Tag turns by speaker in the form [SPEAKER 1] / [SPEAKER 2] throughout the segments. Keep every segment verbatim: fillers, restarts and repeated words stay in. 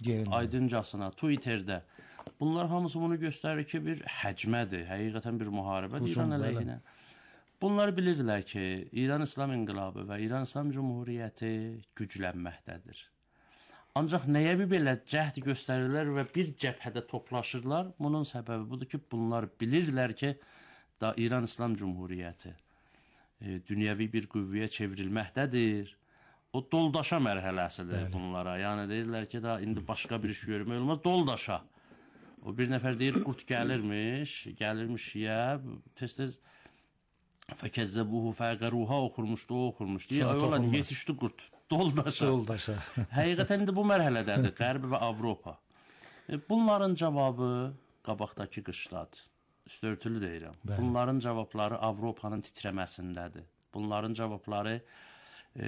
[SPEAKER 1] Yerində.
[SPEAKER 2] Aydıncasına Twitterdə. Bunlar hamısı bunu göstərir ki, bir həcmədir, həqiqətən bir müharibədir İran əleyhinə. Bunlar bilirlər ki, İran İslam İnqilabı və İran İslam Cumhuriyyəti güclənməkdədir. Ancaq nəyə bir belə cəhd göstərirlər və bir cəbhədə toplaşırlar? Bunun səbəbi budur ki, bunlar bilirlər ki, da İran İslam Cumhuriyyəti e, dünyəvi bir qüvvəyə çevrilməkdədir. O doldaşa mərhələsidir Bəli. bunlara. Yəni deyirlər ki, da indi başqa bir iş görmək olmaz, doldaşa. O bir nəfər deyir, qurt gəlirmiş, gəlirmiş yə, tez-tez fəkəzzəbuhu fəqəruha oxurmuşdu, o oxurmuşdu. Ya, olan yetişdi qurt, doldaşa.
[SPEAKER 1] Doldaşa.
[SPEAKER 2] Həqiqətən indi bu mərhələdədir, Qərb və Avropa. E, bunların cavabı qabaqdakı qışdadır. Üstörtülü deyirəm. Bəli. Bunların cavabları Avropanın titrəməsindədir. Bunların cavabları e,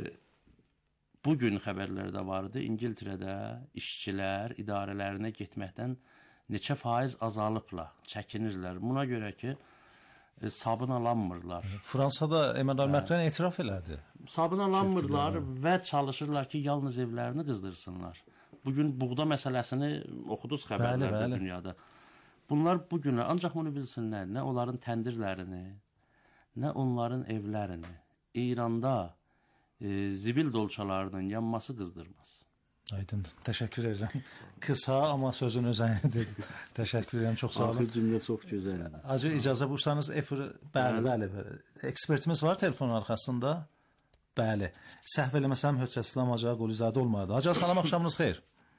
[SPEAKER 2] bugün xəbərlərdə vardı, İngiltərədə işçilər idarələrinə getməkdən neçə faiz azalıbla, çəkinirlər. Buna görə ki, e, sabun alanmırlar.
[SPEAKER 1] Fransada Emmanuel Macron etiraf elədi.
[SPEAKER 2] Sabun alanmırlar və çalışırlar ki, yalnız evlərini qızdırsınlar. Bugün buğda məsələsini oxuduz xəbərlərdə bəli, bəli. dünyada. Bunlar bugünə ancaq bunu bilsinlər, nə onların təndirlərini, nə onların evlərini İranda e, zibil dolçalarının yanması qızdırmaz.
[SPEAKER 1] Aydın, təşəkkür edirəm. Qısa, amma sözün özəyindir. Təşəkkür edirəm, çox sağ olun.
[SPEAKER 2] Axır cümlə çox gözəldir.
[SPEAKER 1] Hacı, icazə buyursanız, efir, bəli, bəli, bəli. Ekspertimiz var telefonun arxasında. Bəli. Səhv eləməsəm, Höccət İslam Hacı Qulizadə olmadı. Hacı, salam, axşamınız xeyir.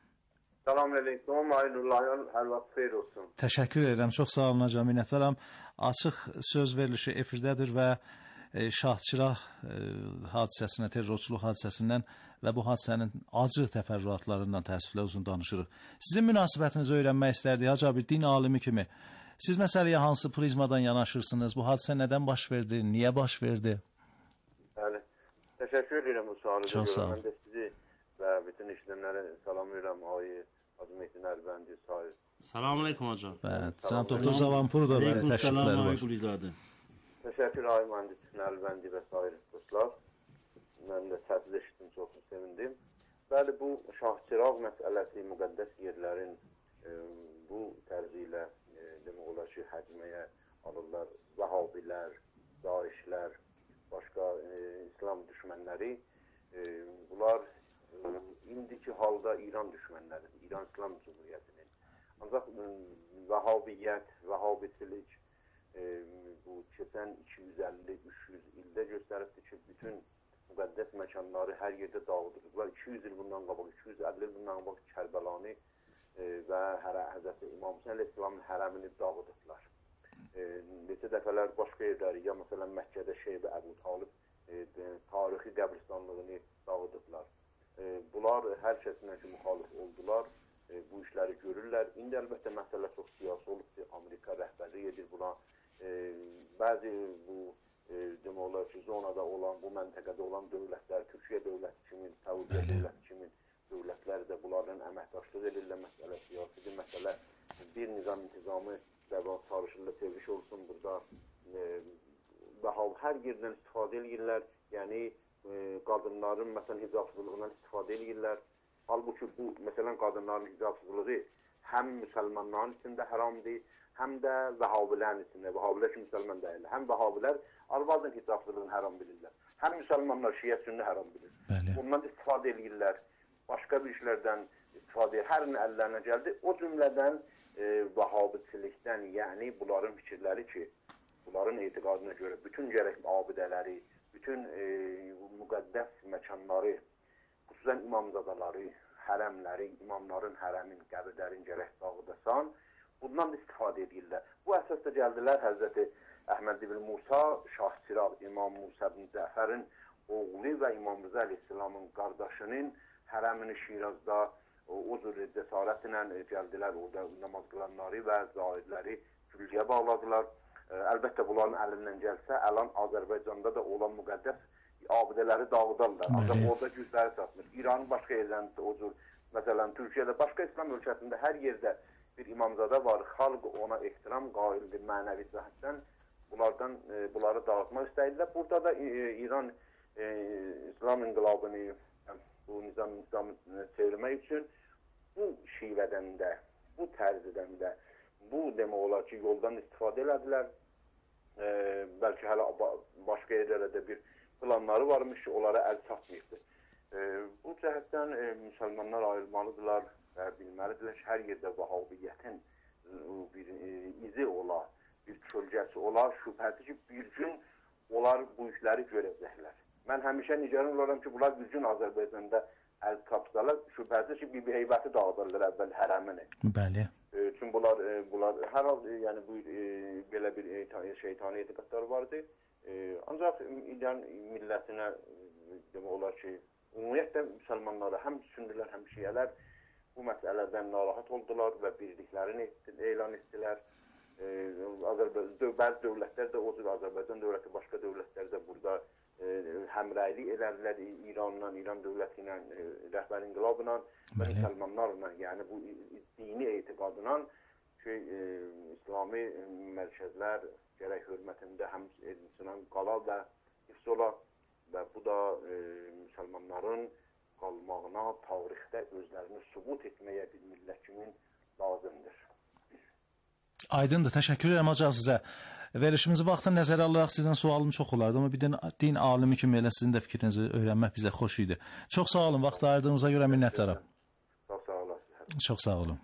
[SPEAKER 3] Salam aleyküm, hayırlılar, hər vaxt xeyir olsun.
[SPEAKER 1] Təşəkkür edirəm, çox sağ olun hacı, minnətdaram. Açıq söz verilişi efirdədir və e, Şahçıraq e, hadisəsinə, terrorçuluq hadisəsindən və bu hadisənin acı təfərrüatlarından təəssüflə uzun danışırıq. Sizin münasibətinizi öyrənmək istərdik, hacı abi, din alimi kimi. Siz məsələyə hansı prizmadan yanaşırsınız? Bu hadisə nədən baş verdi? Niyə baş verdi?
[SPEAKER 3] Bəli, təşəkkür edirəm bu sualı.
[SPEAKER 1] Çox sağ olun.
[SPEAKER 3] Mən də sizi və bütün işləmləri salamlayıram, ayı. Adım Metin Əlbəndi, sahib.
[SPEAKER 2] Salam aleyküm hocam.
[SPEAKER 1] Evet, Cənab Doktor Zavanpur da belə təşrifləri var.
[SPEAKER 3] Təşəkkür ayı mühəndis Əlbəndi və sair dostlar. Mən də səsiz eşitdim, çox sevindim. Bəli, bu Şahçıraq məsələsi müqəddəs yerlərin e, bu tərzi ilə e, demək olar ki, həcməyə alırlar. Vəhabilər, daişlər, başqa e, İslam düşmənləri. E, bunlar indiki halda İran düşmənləridir, İran İslam Cumhuriyyətinin. Ancaq Vəhabiyyət, Vəhabiçilik e, bu keçən iki yüz əlli üç yüz ildə göstəribdir ki, bütün müqəddəs məkanları hər yerdə dağıdırıblar. iki yüz il bundan qabaq, iki yüz əlli il bundan qabaq Kərbəlanı e, və Hərə Həzrəti İmam Hüseyn əleyhissalamın hərəmini dağıdıblar. E, neçə dəfələr başqa yerləri, ya məsələn Məkkədə Şeybə Əbu Talib e, tarixi qəbristanlığını dağıdıblar. E, bunlar hər kəsinə ki, müxalif oldular, e, bu işləri görürlər. İndi əlbəttə məsələ çox siyasi olub ki, Amerika rəhbərlik edir buna. E, bəzi bu e, demək olar ki, zonada olan, bu məntəqədə olan dövlətlər, Türkiyə dövləti kimi, Səudiyyə dövləti kimi dövlətlər də bunlarla əməkdaşlıq edirlər. Məsələ siyasidir, məsələ bir nizam intizamı dəvə çalışırlar, tevriş olsun burada. E, daha hər yerdən istifadə edirlər, yəni qadınların məsələn hicabsızlığından istifadə edirlər. Halbuki bu məsələn qadınların hicabsızlığı həm müsəlmanların içində haramdır, həm də vəhabilərin içində. Vəhabilər ki, müsəlman deyirlər. Həm vəhabilər arvadın hicabsızlığını haram bilirlər. Həm müsəlmanlar şiə sünni haram bilir. Bəli. Bundan istifadə edirlər. Başqa bir işlərdən istifadə edir. Hər nə əllərinə gəldi. O cümlədən e, vəhabiçilikdən, yəni bunların fikirləri ki, bunların etiqadına görə bütün gərək abidələri, bütün e, müqəddəs məkanları, xüsusən imamzadaları, hərəmləri, imamların hərəmin, qəbirlərin gərək dağıdasan, bundan da istifadə edirlər. Bu əsasda gəldilər Həzrəti Əhməd ibn Musa, Şahçıraq, İmam Musa ibn Cəfərin oğlu və İmam Rıza əleyhissalamın qardaşının hərəmini Şirazda o, o cür cəsarətlə gəldilər, orada namaz qılanları və zahirləri gülgəyə bağladılar. Əlbəttə bunların əlindən gəlsə, əlan Azərbaycanda da olan müqəddəs abidələri dağıdarlar. Ancaq orada gücləri çatmır. İranın başqa yerlərində o cür, məsələn, Türkiyədə, başqa İslam ölkəsində hər yerdə bir imamzada var. Xalq ona ehtiram qaildir, mənəvi cəhətdən bunlardan, e, bunları dağıtmaq istəyirlər. Burada da e, İran e, İslam inqilabını, bu nizam, nizam çevirmək üçün şivədən də, bu tərzdən də, bu demək olar ki, yoldan istifadə elədilər. E, bəlkə hələ başqa yerlərdə bir planları varmış ki, onlara əl çatmayıbdır. E, bu cəhətdən e, müsəlmanlar ayrılmalıdırlar və bilməlidirlər ki, hər yerdə Vəhabiyyətin bir e, izi ola, bir kölgəsi ola, şübhədir ki, bir gün onlar bu işləri görəcəklər. Mən həmişə nigaran olaram ki, bunlar bir gün Azərbaycanda əl tapsalar, şübhəsiz ki, bir heybəti dağıdırlar əvvəl hərəmini.
[SPEAKER 1] Bəli.
[SPEAKER 3] E, çünki bunlar, e, bunlar hər hal, e, yəni bu e, belə bir e, şeytani etiqadlar vardı. E, ancaq İran millətinə e, demək olar ki, ümumiyyətlə müsəlmanlara, həm sünnilər, həm şiyələr bu məsələdən narahat oldular və birliklərini elan etdilər. E, Azərbaycan, bəzi dövlətlər də, o cür Azərbaycan dövləti, başqa dövlətlər də burada e, həmrəylik edərlər İranla, İran dövləti ilə, e, rəhbər inqilabla, müsəlmanlarla, yəni bu dini etiqadla ki, e, İslami mərkəzlər gərək hörmətində həm edilsin, qala və hifz ola və bu da e, müsəlmanların qalmağına, tarixdə özlərini sübut etməyə bir millət kimi lazımdır.
[SPEAKER 1] Aydındır, təşəkkür edirəm hacı sizə. Verilişimizi vaxtın nəzərə alaraq sizdən sualım çox olardı, amma bir din, din alimi kimi elə sizin də fikrinizi öyrənmək bizə xoş idi. Çox sağ olun, vaxt ayırdığınıza görə minnətdaram.
[SPEAKER 3] Çox sağ olun.
[SPEAKER 1] Çox sağ olun.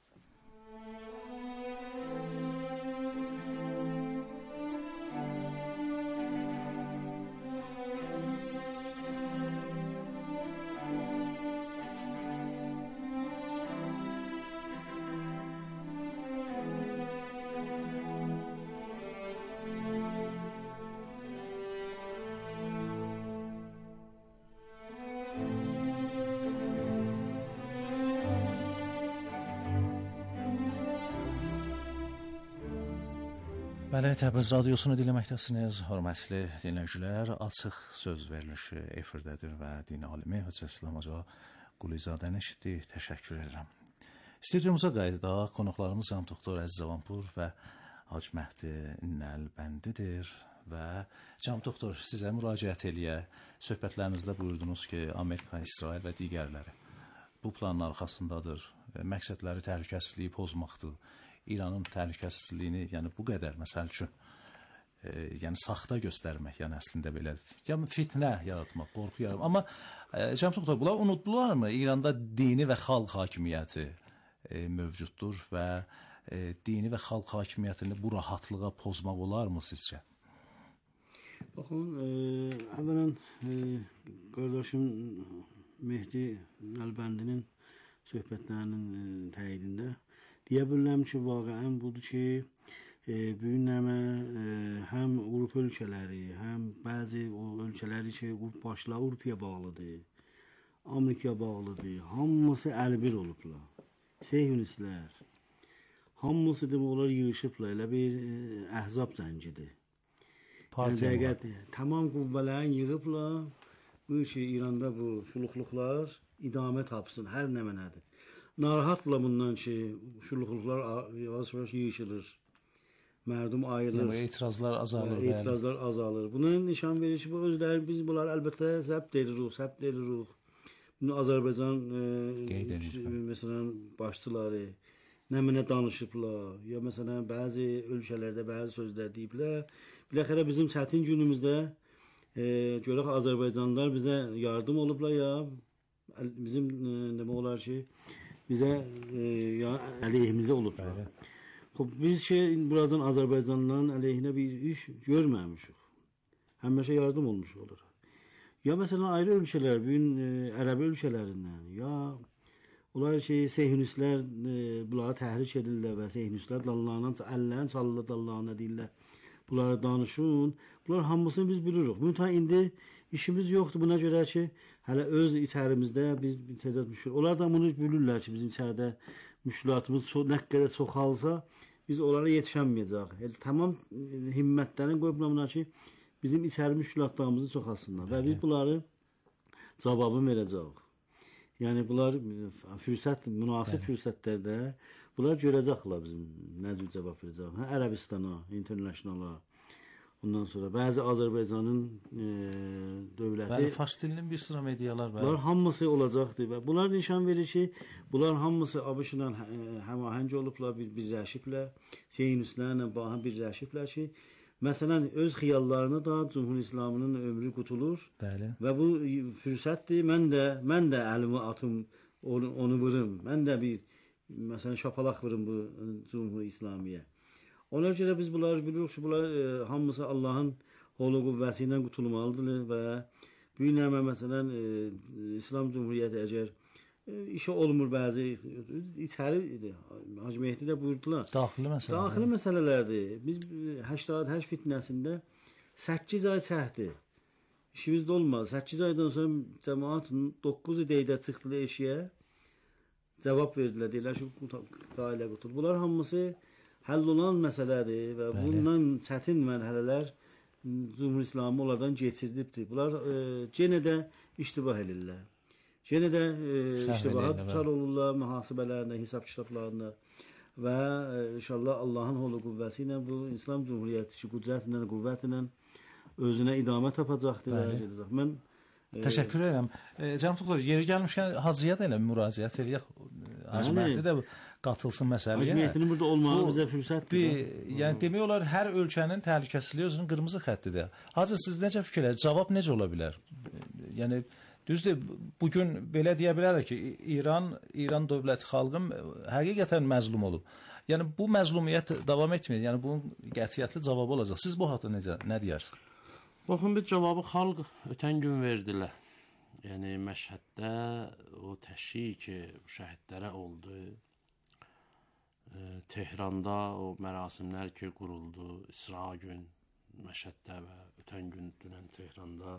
[SPEAKER 1] Bəli, Təbriz radiosunu dinləməkdəsiniz, hörmətli dinləyicilər. Açıq söz verilişi efirdədir və din alimi Hacı İslam Hoca Qulizadəni eşitdik. Təşəkkür edirəm. Studiyumuza qayıdaq. Qonaqlarımız Cənab Doktor Əziz Zavanpur və Hacı Məhdi Nəlbəndidir və Cənab Doktor sizə müraciət eləyə. Söhbətlərinizdə buyurdunuz ki, Amerika, İsrail və digərləri bu planın arxasındadır. Məqsədləri təhlükəsizliyi pozmaqdır. İranın təhlükəsizliyini, yəni bu qədər məsəl üçün, e, yəni saxta göstərmək, yəni əslində belə, yəni fitnə yaratmaq, qorxu yaratmaq. Amma e, Cənab Doktor, bunlar unutdularmı? İranda dini və xalq hakimiyyəti e, mövcuddur və e, dini və xalq hakimiyyətini bu rahatlığa pozmaq olarmı sizcə?
[SPEAKER 4] Baxın, e, əvvələn e, qardaşım Mehdi Nəlbəndinin söhbətlərinin e, təyidində deyə bilərəm ki, vaqəən budur ki, e, bu günləmə e, həm Avropa ölkələri, həm bəzi o ölkələri ki, başla Avropaya bağlıdır, Amerikaya bağlıdır, hamısı əlbir olublar. Seyhunistlər, hamısı demək olar yığışıblar, elə bir e, əhzab zəncidir. Yəni, tamam qüvvələrin yığıblar, bu ki, İranda bu şuluqluqlar idamə tapsın, hər nə mənədir. Narahatla bundan ki, şuluqluqlar yavaş-yavaş yığışılır, mərdum ayılır.
[SPEAKER 1] Yəni, etirazlar azalır.
[SPEAKER 4] Etirazlar azalır. Bunun nişan verir ki, bu özləri, biz bunlar əlbəttə zəbt edirik, zəbt edirik. Bunu Azərbaycan, e, məsələn, başçıları, nə mənə danışıblar, ya məsələn, bəzi ölkələrdə bəzi sözlər deyiblər. Biləxərə bizim çətin günümüzdə, e, görək Azərbaycanlılar bizə yardım olublar ya, bizim e, demək olar ki, bizə e, ya əleyhimizə olublar. Xoş, biz şey, buradan Azərbaycanlıların əleyhinə bir iş görməmişik. Həmişə yardım olmuş olur. Ya məsələn, ayrı ölkələr, bugün e, Ərəb ölkələrindən, ya onlar şey, seyhunistlər e, bunları təhrik edirlər və seyhunistlər dallarından, əllərini çalırlar, dallarına deyirlər. Bunları danışın. Bunlar hamısını biz bilirik. Müntə indi işimiz yoxdur. Buna görə ki, hələ öz içərimizdə biz bir tədad müşkül. Onlar da bunu bilirlər ki, bizim içəridə müşkülatımız çox, nə qədər çoxalsa, biz onlara yetişəməyəcək. Yəni, tamam himmətlərini qoyublar ki, bizim içəri müşkülatlarımızı çoxalsınlar. Və biz bunları cavabını verəcəyik. Yəni, bunlar fürsət, münasib fürsətlərdə bunlar görəcəklər bizim nə cür cavab verəcək. Hə, Ərəbistana, internationala, Bundan sonra bəzi Azərbaycanın e, dövləti
[SPEAKER 1] Bəli, fars dilinin bir sıra medialar var.
[SPEAKER 4] Bunlar hamısı olacaqdır və bunlar nişan verir ki, bunlar hamısı ABŞ-la həmahəng olublar, bir birləşiblər, Siyonistlərlə baha birləşiblər ki, məsələn öz xiyallarını da Cümhur İslamının ömrü qutulur.
[SPEAKER 1] Bəli.
[SPEAKER 4] Və bu fürsətdir. Mən də mən də əlimi atım, onu, onu vurum. Mən də bir məsələn şapalaq vurum bu Cümhur İslamiyə. Ona görə biz bunları bilirik ki, bunlar e, hamısı Allahın holu qüvvəsi ilə qutulmalıdır və bu günlərdə məsələn e, İslam Cümhuriyyəti əgər e, işə olmur bəzi içəri Hacı Mehdi də buyurdular.
[SPEAKER 1] Daxili məsələlər.
[SPEAKER 4] Daxili məsələlərdir. Biz səksən həşt fitnəsində səkkiz ay çəkdi. İşimiz də olmadı. səkkiz aydan sonra cəmaət doqquz deydə çıxdılar eşiyə. Cavab verdilər. Deyirlər ki, qailə qutul. Bunlar hamısı həll olan məsələdir və Bəli. Bundan çətin mərhələlər Cümhur İslamı onlardan keçirdibdir. Bunlar e, yenə də iştibah edirlər. Yenə də e, iştibaha tutar olurlar mühasibələrində, hesab kitablarında və e, inşallah Allahın holu qüvvəsi ilə bu İslam Cümhuriyyəti ki, qüdrətlə, qüvvətlə özünə idamə tapacaqdır. Və mən e,
[SPEAKER 1] təşəkkür edirəm. E, Cənab doktor, yeri gəlmişkən Hacıya da elə müraciət eləyək. Hacı Mehdi də qatılsın məsələyə.
[SPEAKER 4] Hacı Mehdinin burada olmağı bizə fürsətdir.
[SPEAKER 1] Yəni demək olar hər ölkənin təhlükəsizliyi özünün qırmızı xəttidir. Hacı, siz necə fikirləşirsiniz? Cavab necə ola bilər? Yəni düzdür, bu gün belə deyə bilərik ki, İran, İran dövləti xalqı həqiqətən məzlum olub. Yəni bu məzlumiyyət davam etmir. Yəni bunun qətiyyətli cavabı olacaq. Siz bu haqda necə nə deyirsiniz?
[SPEAKER 2] Baxın, bir cavabı xalq ötən gün verdilər. Yəni Məşhəddə o təşyiq ki, şəhidlərə oldu. E, Tehranda o mərasimlər ki, quruldu. İsra gün Məşhəddə və ötən gün dünən Tehranda.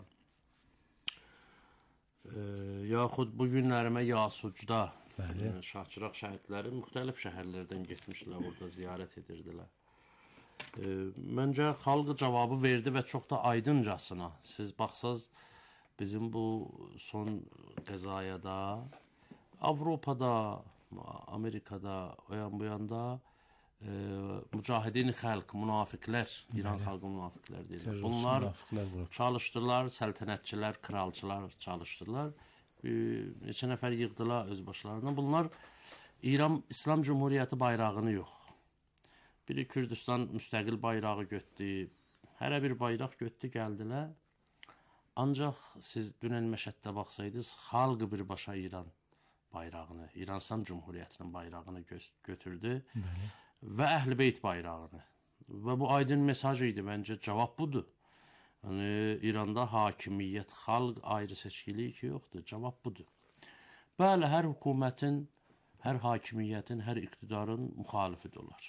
[SPEAKER 2] E, yaxud bu günlərimə Yasucda e, Şahçıraq şəhidləri müxtəlif şəhərlərdən getmişlər, orada ziyarət edirdilər. E, məncə xalq cavabı verdi və çox da aydıncasına. Siz baxsaz, bizim bu son qəzayada Avropada, Amerikada, o yan bu yanda e, mücahidin xalq, münafiqlər, İran xalqı münafiqlər deyirlər. Bunlar çalışdılar, səltənətçilər, kralçılar çalışdılar. Bir, neçə nəfər yığdılar öz başlarına. Bunlar İran İslam Cümhuriyyəti bayrağını yox. Biri Kürdistan müstəqil bayrağı götdü, hərə bir bayraq götdü, gəldilər. Ancaq siz dünən Məşhəddə baxsaydınız, xalqı birbaşa İran bayrağını, İran İslam Cümhuriyyətinin bayrağını gö götürdü Bəli. Və Əhl-i Beyt bayrağını. Və bu aydın mesaj idi, məncə cavab budur. Yəni, İranda hakimiyyət, xalq ayrı seçkilik ki, yoxdur, cavab budur. Bəli, hər hökumətin, hər hakimiyyətin, hər iqtidarın müxalifi də olar.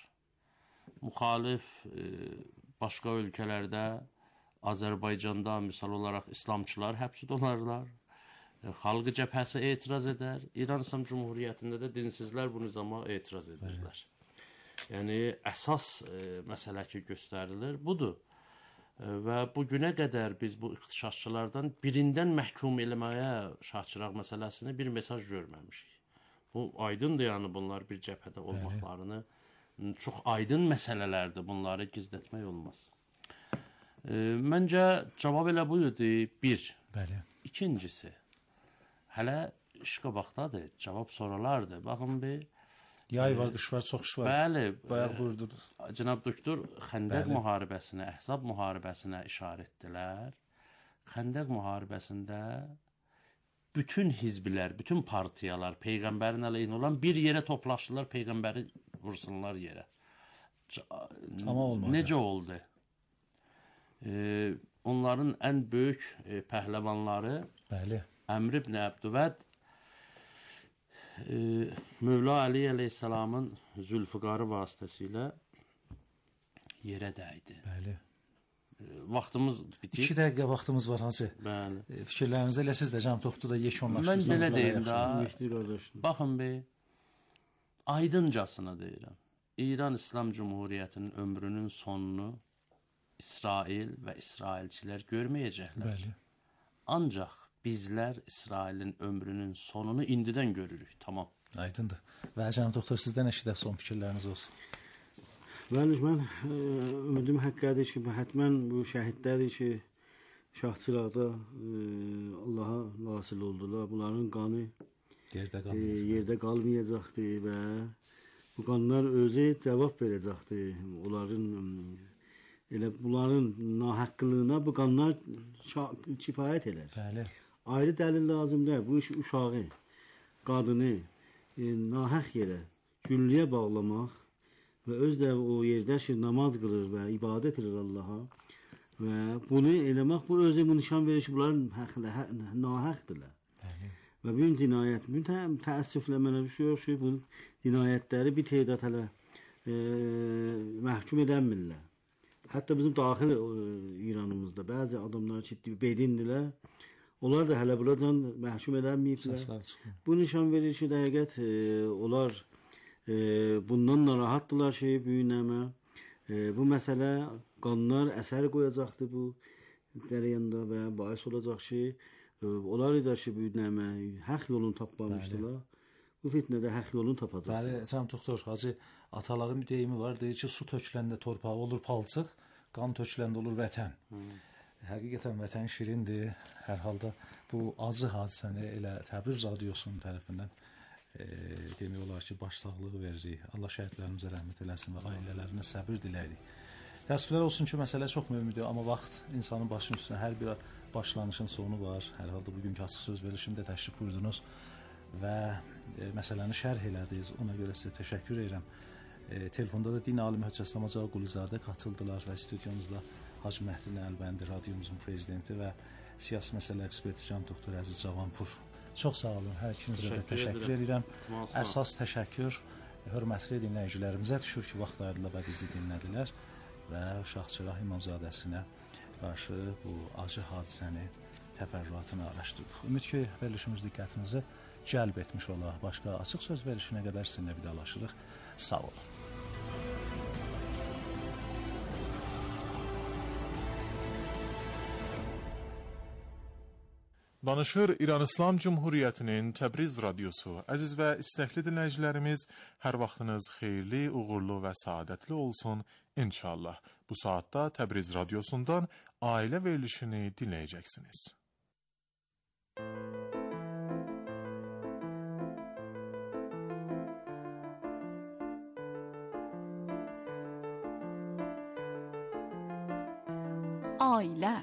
[SPEAKER 2] Müxalif e, başqa ölkələrdə Azərbaycanda misal olaraq İslamçılar həbs olarlar, e, xalqı cəbhəsi etiraz edər, İran İslam Cümhuriyyətində də dinsizlər bu nizama etiraz edirlər. Yəni, əsas e, məsələ ki göstərilir budur. E, və bu günə qədər biz bu ixtişaşçılardan birindən məhkum eləməyə Şahçıraq məsələsini bir mesaj görməmişik. Bu aydındır, yəni bunlar bir cəbhədə olmaqlarını, çox aydın məsələlərdir, bunları gizlətmək olmaz. E, məncə cavab elə buyurdu, bir.
[SPEAKER 1] Bəli.
[SPEAKER 2] İkincisi, hələ iş qabaqdadır, cavab sonralardır. Baxın bir.
[SPEAKER 1] Yay var, qış var, çox iş var.
[SPEAKER 2] Bəli.
[SPEAKER 1] Bayaq buyurdunuz.
[SPEAKER 2] E, Cənab doktor Xəndəq müharibəsinə, Əhzab müharibəsinə işarə etdilər. Xəndəq müharibəsində bütün hizblər, bütün partiyalar Peyğəmbərin əleyhinə olan bir yerə toplaşdılar, Peyğəmbəri vursunlar yerə.
[SPEAKER 1] Amma olmadı.
[SPEAKER 2] Necə oldu? Ee, onların ən böyük e, pəhləvanları Bəli. Əmr ibn Əbdüvəd e, Mövla Əli əleyhissalamın Zülfüqarı vasitəsilə yerə dəydi.
[SPEAKER 1] Bəli.
[SPEAKER 2] E, vaxtımız bitir.
[SPEAKER 1] İki dəqiqə vaxtımız var Hacı.
[SPEAKER 2] Bəli.
[SPEAKER 1] E, fikirlərinizi elə siz də Cənab doktor da yekunlaşdırsanız.
[SPEAKER 2] Mən belə deyim da. Baxın bir, aydıncasına deyirəm. İran İslam Cümhuriyyətinin ömrünün sonunu İsrail və İsrailçilər görməyəcəklər.
[SPEAKER 1] Bəli.
[SPEAKER 2] Ancaq bizlər İsrailin ömrünün sonunu indidən görürük. Tamam.
[SPEAKER 1] Aydındır. Və Cənab doktor, sizdən eşidək son fikirləriniz olsun.
[SPEAKER 4] Bəli, mən ə, ümidim həqqədir ki, həttəmən bu şəhidlər ki, Şahçıraqda ə, Allaha nasil oldular. Bunların qanı
[SPEAKER 1] yerdə
[SPEAKER 4] ə,
[SPEAKER 1] qalmayacaq.
[SPEAKER 4] yerdə qalmayacaqdır və bu qanlar özü cavab verəcəkdir. Onların elə bunların nahaqqlığına bu qanlar kifayət edər.
[SPEAKER 1] Bəli.
[SPEAKER 4] Ayrı dəlil lazımdır. Bu iş uşağı, qadını e, nahaq yerə güllüyə bağlamaq və öz də o yerdə ki, namaz qılır və ibadət edir Allaha və bunu eləmək, bu özü bu nişan verir ki, bunların haqlı, hə, nahaqdırlar.
[SPEAKER 1] Bəli.
[SPEAKER 4] Və bu cinayət, bu tə, təəssüflə mənə düşüyor ki, bu cinayətləri bir tədad hələ e, məhkum edənmirlər. Hətta bizim daxil e, İranımızda bəzi adamlar ki, bedindilər, onlar da hələ buradan məhkum edənməyiblər. Bu nişan verir ki, dəqiqət e, onlar e, bundan narahatdılar ki, büyünəmə. E, bu məsələ qanlar əsər qoyacaqdır bu cərəyanda və bahis olacaq ki, e, onlar da ki, büyünəmə haqq yolunu tapmamışdılar. Bu fitnədə haqq yolunu tapacaq.
[SPEAKER 1] Bəli, Cəm Doktor Hacı, ataların bir deyimi var, deyir ki, su töküləndə torpağı olur palçıq, qan töküləndə olur vətən. Hmm. Həqiqətən vətən şirindir. Hər halda bu acı hadisəni elə Təbriz radiosunun tərəfindən e, demək olar ki, baş sağlığı veririk. Allah şəhidlərimizə rəhmət eləsin və ailələrinə səbir diləyirik. Təəssüflər olsun ki, məsələ çox mühümdür, amma vaxt insanın başının üstünə hər bir başlanışın sonu var. Hər halda bugünkü açıq söz verilişində təşrif buyurdunuz və e, məsələni şərh elədiniz. Ona görə sizə təşəkkür edirəm. E, telefonda da din alimi Höccət Samacağı Qulizadə katıldılar və stüdyomuzda Hacı Məhdin Əlbəndi, radiomuzun prezidenti və siyasi məsələ eksperti Can Doktor Əziz Cavanpur. Çox sağ olun, hər ikinizə də təşəkkür edirəm. Əsas təşəkkür hörmətli dinləyicilərimizə düşür ki, vaxt ayırdılar və bizi dinlədilər və Şahçıraq İmamzadəsinə qarşı bu acı hadisəni təfərrüatını araşdırdıq. Ümid ki, verilişimiz diqqətinizi cəlb etmiş olar. Başqa açıq söz verilişinə qədər sizinlə vidalaşırıq. Sağ olun.
[SPEAKER 5] Danışır İran İslam Cumhuriyyətinin Təbriz radiosu. Əziz və istəkli dinləyicilərimiz, hər vaxtınız xeyirli, uğurlu və saadətli olsun inşallah. Bu saatda Təbriz radiosundan ailə verilişini dinləyəcəksiniz.
[SPEAKER 6] Ailə.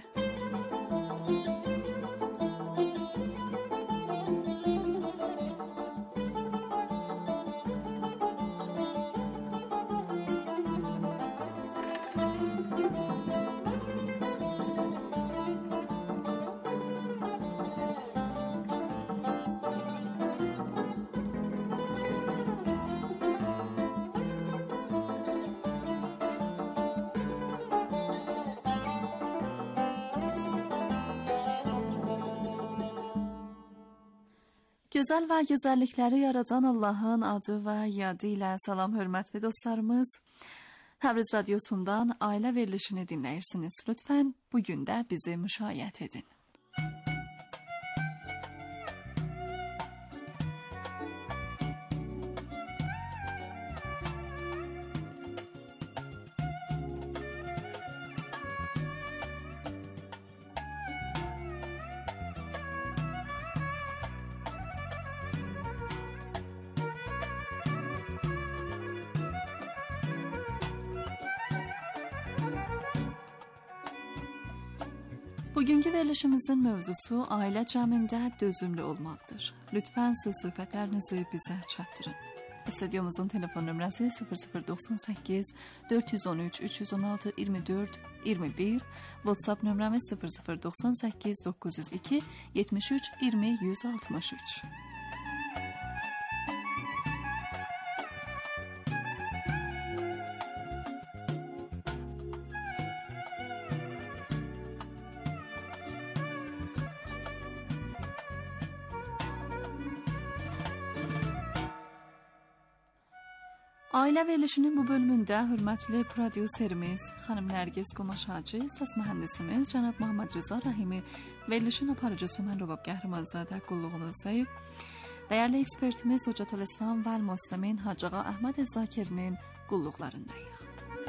[SPEAKER 6] Gözəl və gözəllikləri yaradan Allahın adı və yadı ilə salam hörmətli dostlarımız. Təbriz radiosundan ailə verilişini dinləyirsiniz. Lütfən bugün də bizi müşayiət edin. Bugünkü verilişimizin mövzusu ailə cəmində dözümlü olmaqdır. Lütfən söz-söhbətlərinizi bizə çatdırın. Stüdyomuzun telefon nömrəsi sıfır sıfır doxsan səkkiz dörd yüz on üç üç yüz on altı iyirmi dörd iyirmi bir, WhatsApp nömrəmiz sıfır sıfır doxsan səkkiz doqquz yüz iki yetmiş üç iyirmi yüz altmış üç. Ailə verilişinin bu bölümündə hörmətli prodüserimiz xanım Nərgiz Qomaşacı, səs mühəndisimiz cənab Muhammed Rıza Rahimi, verilişin aparıcısı mən Rubab Qəhrəmanzadə qulluğunuzdayıq. Dəyərli ekspertimiz Hocatül İslam və Müslimin Hacı Ağa Əhməd Zakirinin qulluqlarındayıq.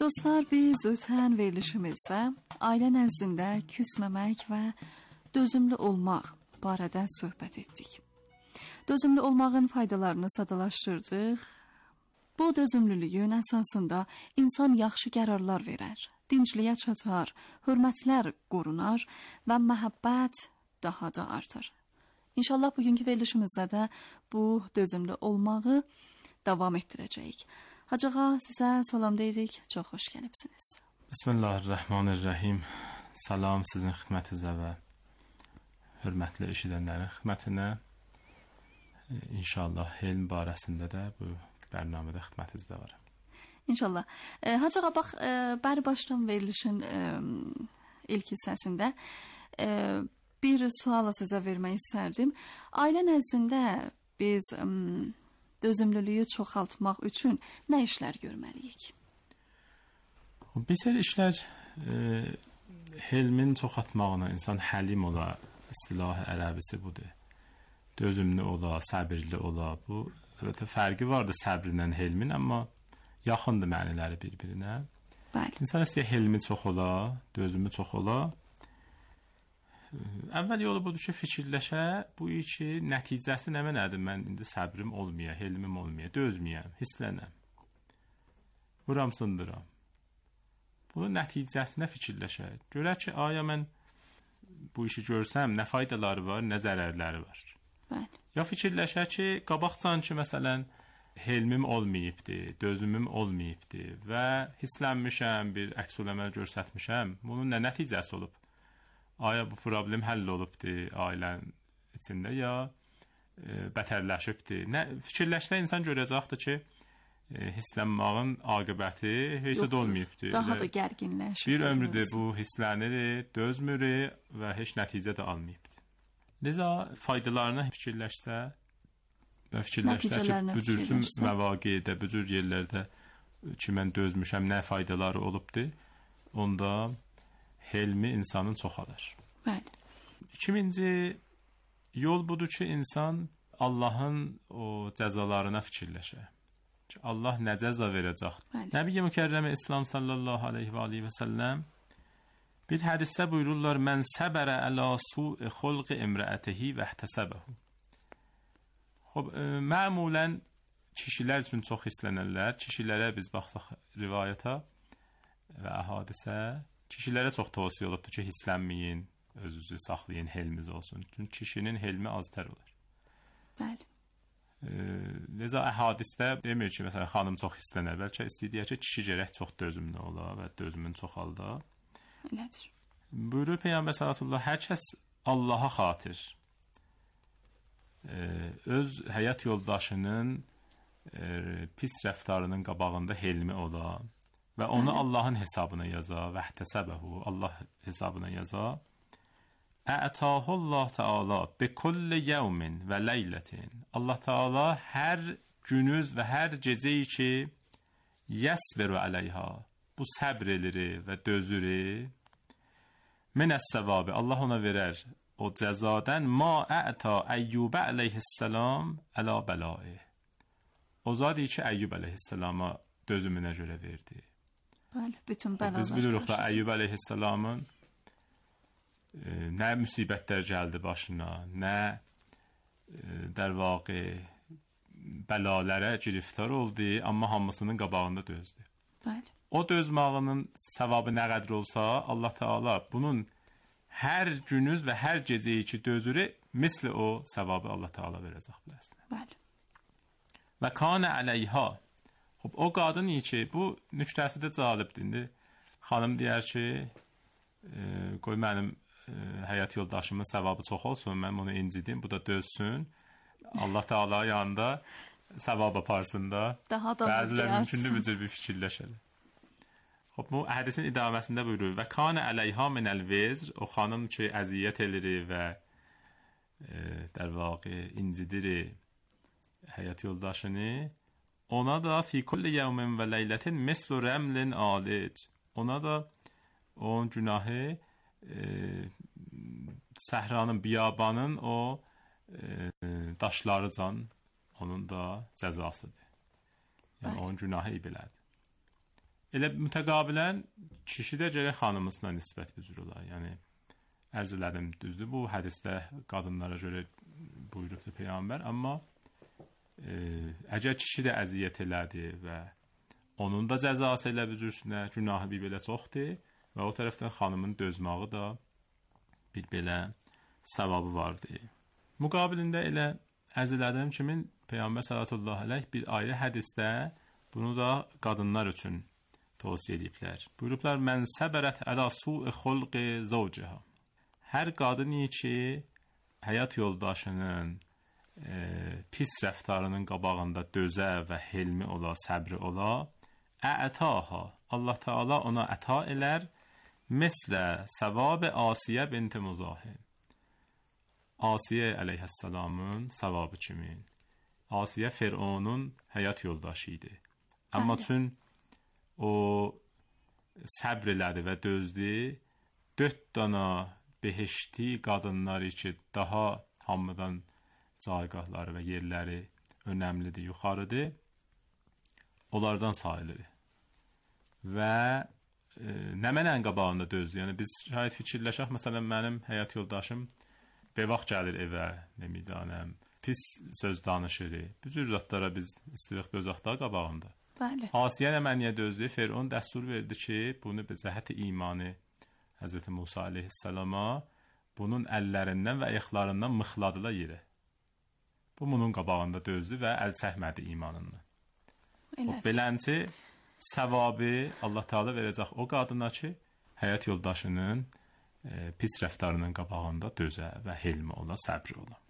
[SPEAKER 6] Dostlar, biz ötən verilişimizdə ailə nəzdində küsməmək və dözümlü olmaq barədə söhbət etdik. Dözümlü olmağın faydalarını sadalaşdırdıq. Bu dözümlülüyün əsasında insan yaxşı qərarlar verər, dincliyə çatar, hörmətlər qorunar və məhəbbət daha da artar. İnşallah bugünkü verilişimizdə də bu dözümlü olmağı davam etdirəcəyik. Hacı ağa, sizə salam deyirik, çox xoş gəlibsiniz.
[SPEAKER 2] Bismillahirrahmanirrahim. Salam sizin xidmətinizə və hörmətli eşidənlərin xidmətinə. İnşallah elm barəsində də bu bərnamədə xidmətinizdə var.
[SPEAKER 6] İnşallah. E, Hacı ağa, bax, e, bəri başdan verilişin e, ilk hissəsində e, bir suala sizə vermək istərdim. Ailə nəzdində biz e, dözümlülüyü çoxaltmaq üçün nə işlər görməliyik?
[SPEAKER 2] Bir sərə işlər e, helmin çoxaltmağına, insan həlim ola, istilah ərəbisi budur. Dözümlü ola, səbirli ola. Bu, əlbəttə, fərqi vardır səbrinlə helmin, amma yaxındır məniləri bir-birinə.
[SPEAKER 6] Bəli.
[SPEAKER 2] İnsan istəyir helmi çox ola, dözümü çox ola. Əvvəl yolu budur ki, fikirləşə, bu işi nəticəsi nə mənədir? Mən indi səbrim olmaya, helmim olmaya, dözməyəm, hislənəm. Vuram, sındıram. Bunun nəticəsinə fikirləşə. Görək ki, aya mən bu işi görsəm, nə faydaları var, nə zərərləri var.
[SPEAKER 6] Bəli.
[SPEAKER 2] Ya fikirləşə ki, qabaqcan ki, məsələn, helmim olmayıbdır, dözümüm olmayıbdır və hislənmişəm, bir əks-ül-əməl göstərmişəm. Bunun nə nəticəsi olub? Aya bu problem həll olubdur ailənin içində, ya e, bətərləşibdir. Nə fikirləşsə insan görəcəkdir ki, e, hislənmağın aqibəti heç də olmayıbdır.
[SPEAKER 6] Daha da gərginləşir.
[SPEAKER 2] Bir ömrüdür bu hislənir, dözmür və heç nəticə də almayıbdır. Liza faydalarına fikirləşsə və fikirləşsə ki, bu cür məvaqidə, bu cür yerlərdə ki, mən dözmüşəm, nə faydaları olubdur, onda helmi insanın çoxalır.
[SPEAKER 6] Bəli.
[SPEAKER 2] İkinci yol budur ki, insan Allahın o cəzalarına fikirləşə. Ki, Allah nə cəza verəcək? Nəbi Mükərrəmə İslam sallallahu aleyhi və aleyhi və səlləm bir hədisdə buyururlar, mən səbərə əla su'i xulqi imrəətəhi və əhtəsəbəhu. Xob, e, məmulən kişilər üçün çox hislənərlər. Kişilərə biz baxsaq rivayətə və əhadisə, kişilərə çox tövsiyə olubdur ki, hislənməyin, özünüzü saxlayın, helmiz olsun. Çünki kişinin helmi aztər olur.
[SPEAKER 6] Bəli.
[SPEAKER 2] E, Leza əhadisdə demir ki, məsələn, xanım çox hislənər. Bəlkə istəyir ki, kişi gərək çox dözümlü ola və dözümün çoxalda.
[SPEAKER 6] Elədir.
[SPEAKER 2] Buyurur Peyğəmbər sallallahu hər kəs Allaha xatir e, öz həyat yoldaşının e, pis rəftarının qabağında helmi ola və onu Allahın hesabına yaza və əhtəsəbəhu, Allah hesabına yaza. Ətəhu Allah Teala bi kulli yevmin və leylətin. Allah Teala hər günüz və hər gecə ki yəsbiru aleyha, bu səbr edir və dözür. Minəs səvabi, Allah ona verər o cəzadan ma əta Əyyubə əleyhissalam əla bəla'i. O zadi ki, Əyyub əleyhissalama dözümünə görə verdi.
[SPEAKER 6] Bəli, bütün bəlalar.
[SPEAKER 2] Biz bilirik da Əyyub əleyhissalamın e, nə müsibətlər gəldi başına, nə e, der vaqe bəlalərə giriftar oldu, amma hamısının qabağında dözdü.
[SPEAKER 6] Bəli.
[SPEAKER 2] O dözmağının savabı nə qədər olsa, Allah Teala bunun hər günüz və hər gecəyi ki dözürü, misli o savabı Allah Teala verəcək biləsinə.
[SPEAKER 6] Bəli.
[SPEAKER 2] Və kanə əleyha. O qadın iyi ki, bu nüktəsi də cəlibdir. İndi xanım deyər ki, e, qoy mənim e, həyat yoldaşımın savabı çox olsun, mən bunu incidim, bu da dözsün. Allah Teala yanında savab aparsın da.
[SPEAKER 6] Daha da
[SPEAKER 2] bəzilər mümkündür bu cür bir fikirləşələr. Bu hədisin idaməsində buyurur və kanə əleyha minəl vezr, o xanım ki əziyyət edir və e, der vaqe incidir həyat yoldaşını, ona da fi kulli yevmin və leylətin mislu rəmlin alic, ona da o günahı e, səhranın, biyabanın o e, daşları can, onun da cəzasıdır. Yəni onun günahı belədir.
[SPEAKER 7] Elə mütəqabilən kişi də gərək xanımısına nisbət bir cür olar. Yəni ərz elədim, düzdür. Bu hədisdə qadınlara görə buyurubdur Peyğəmbər, amma e, əgər kişi də əziyyət elədi və onun da cəzası elə bir cürsünə, günahı bir belə çoxdur və o tərəfdən xanımın dözməyi da bir belə savabı vardır. Müqabilində elə ərz elədim kimi Peyğəmbər sallallahu əleyhi bir ayrı hədisdə bunu da qadınlar üçün tövsiyə ediblər. Buyurublar: "Mən səbərət əla su'i xulqi zawciha." Hər qadın ki həyat yoldaşının e, pis rəftarının qabağında dözə və helmi ola, səbri ola, ətaha, Allah Taala ona əta elər, mislə savab Asiyə bint Muzahim. Asiyə əleyhissalamın savabı kimi. Asiyə Fironun həyat yoldaşı idi. Amma çün o səbr elədi və dözdü. Dörd dana behişti qadınlar ki, daha hamıdan caygahları və yerləri önəmlidir, yuxarıdır. Onlardan sayılır. Və e, nə mənən qabağında dözdü. Yəni biz şahid fikirləşək, məsələn mənim həyat yoldaşım bevaq gəlir evə, nemidanəm, pis söz danışır. Bu cür zatlara biz istirik dözaqda qabağında.
[SPEAKER 6] Bəli.
[SPEAKER 7] Asiyə nə məniyə dözdü? Firon dəstur verdi ki, bunu bir cəhəti imanı Həzrəti Musa əleyhissalama bunun əllərindən və ayaqlarından mıxladılar yerə. Bu bunun qabağında dözdü və əl çəkmədi imanından. O belənci savabı Allah Taala verəcək o qadına ki, həyat yoldaşının e, pis rəftarının qabağında dözə və helmi ola, səbri ola.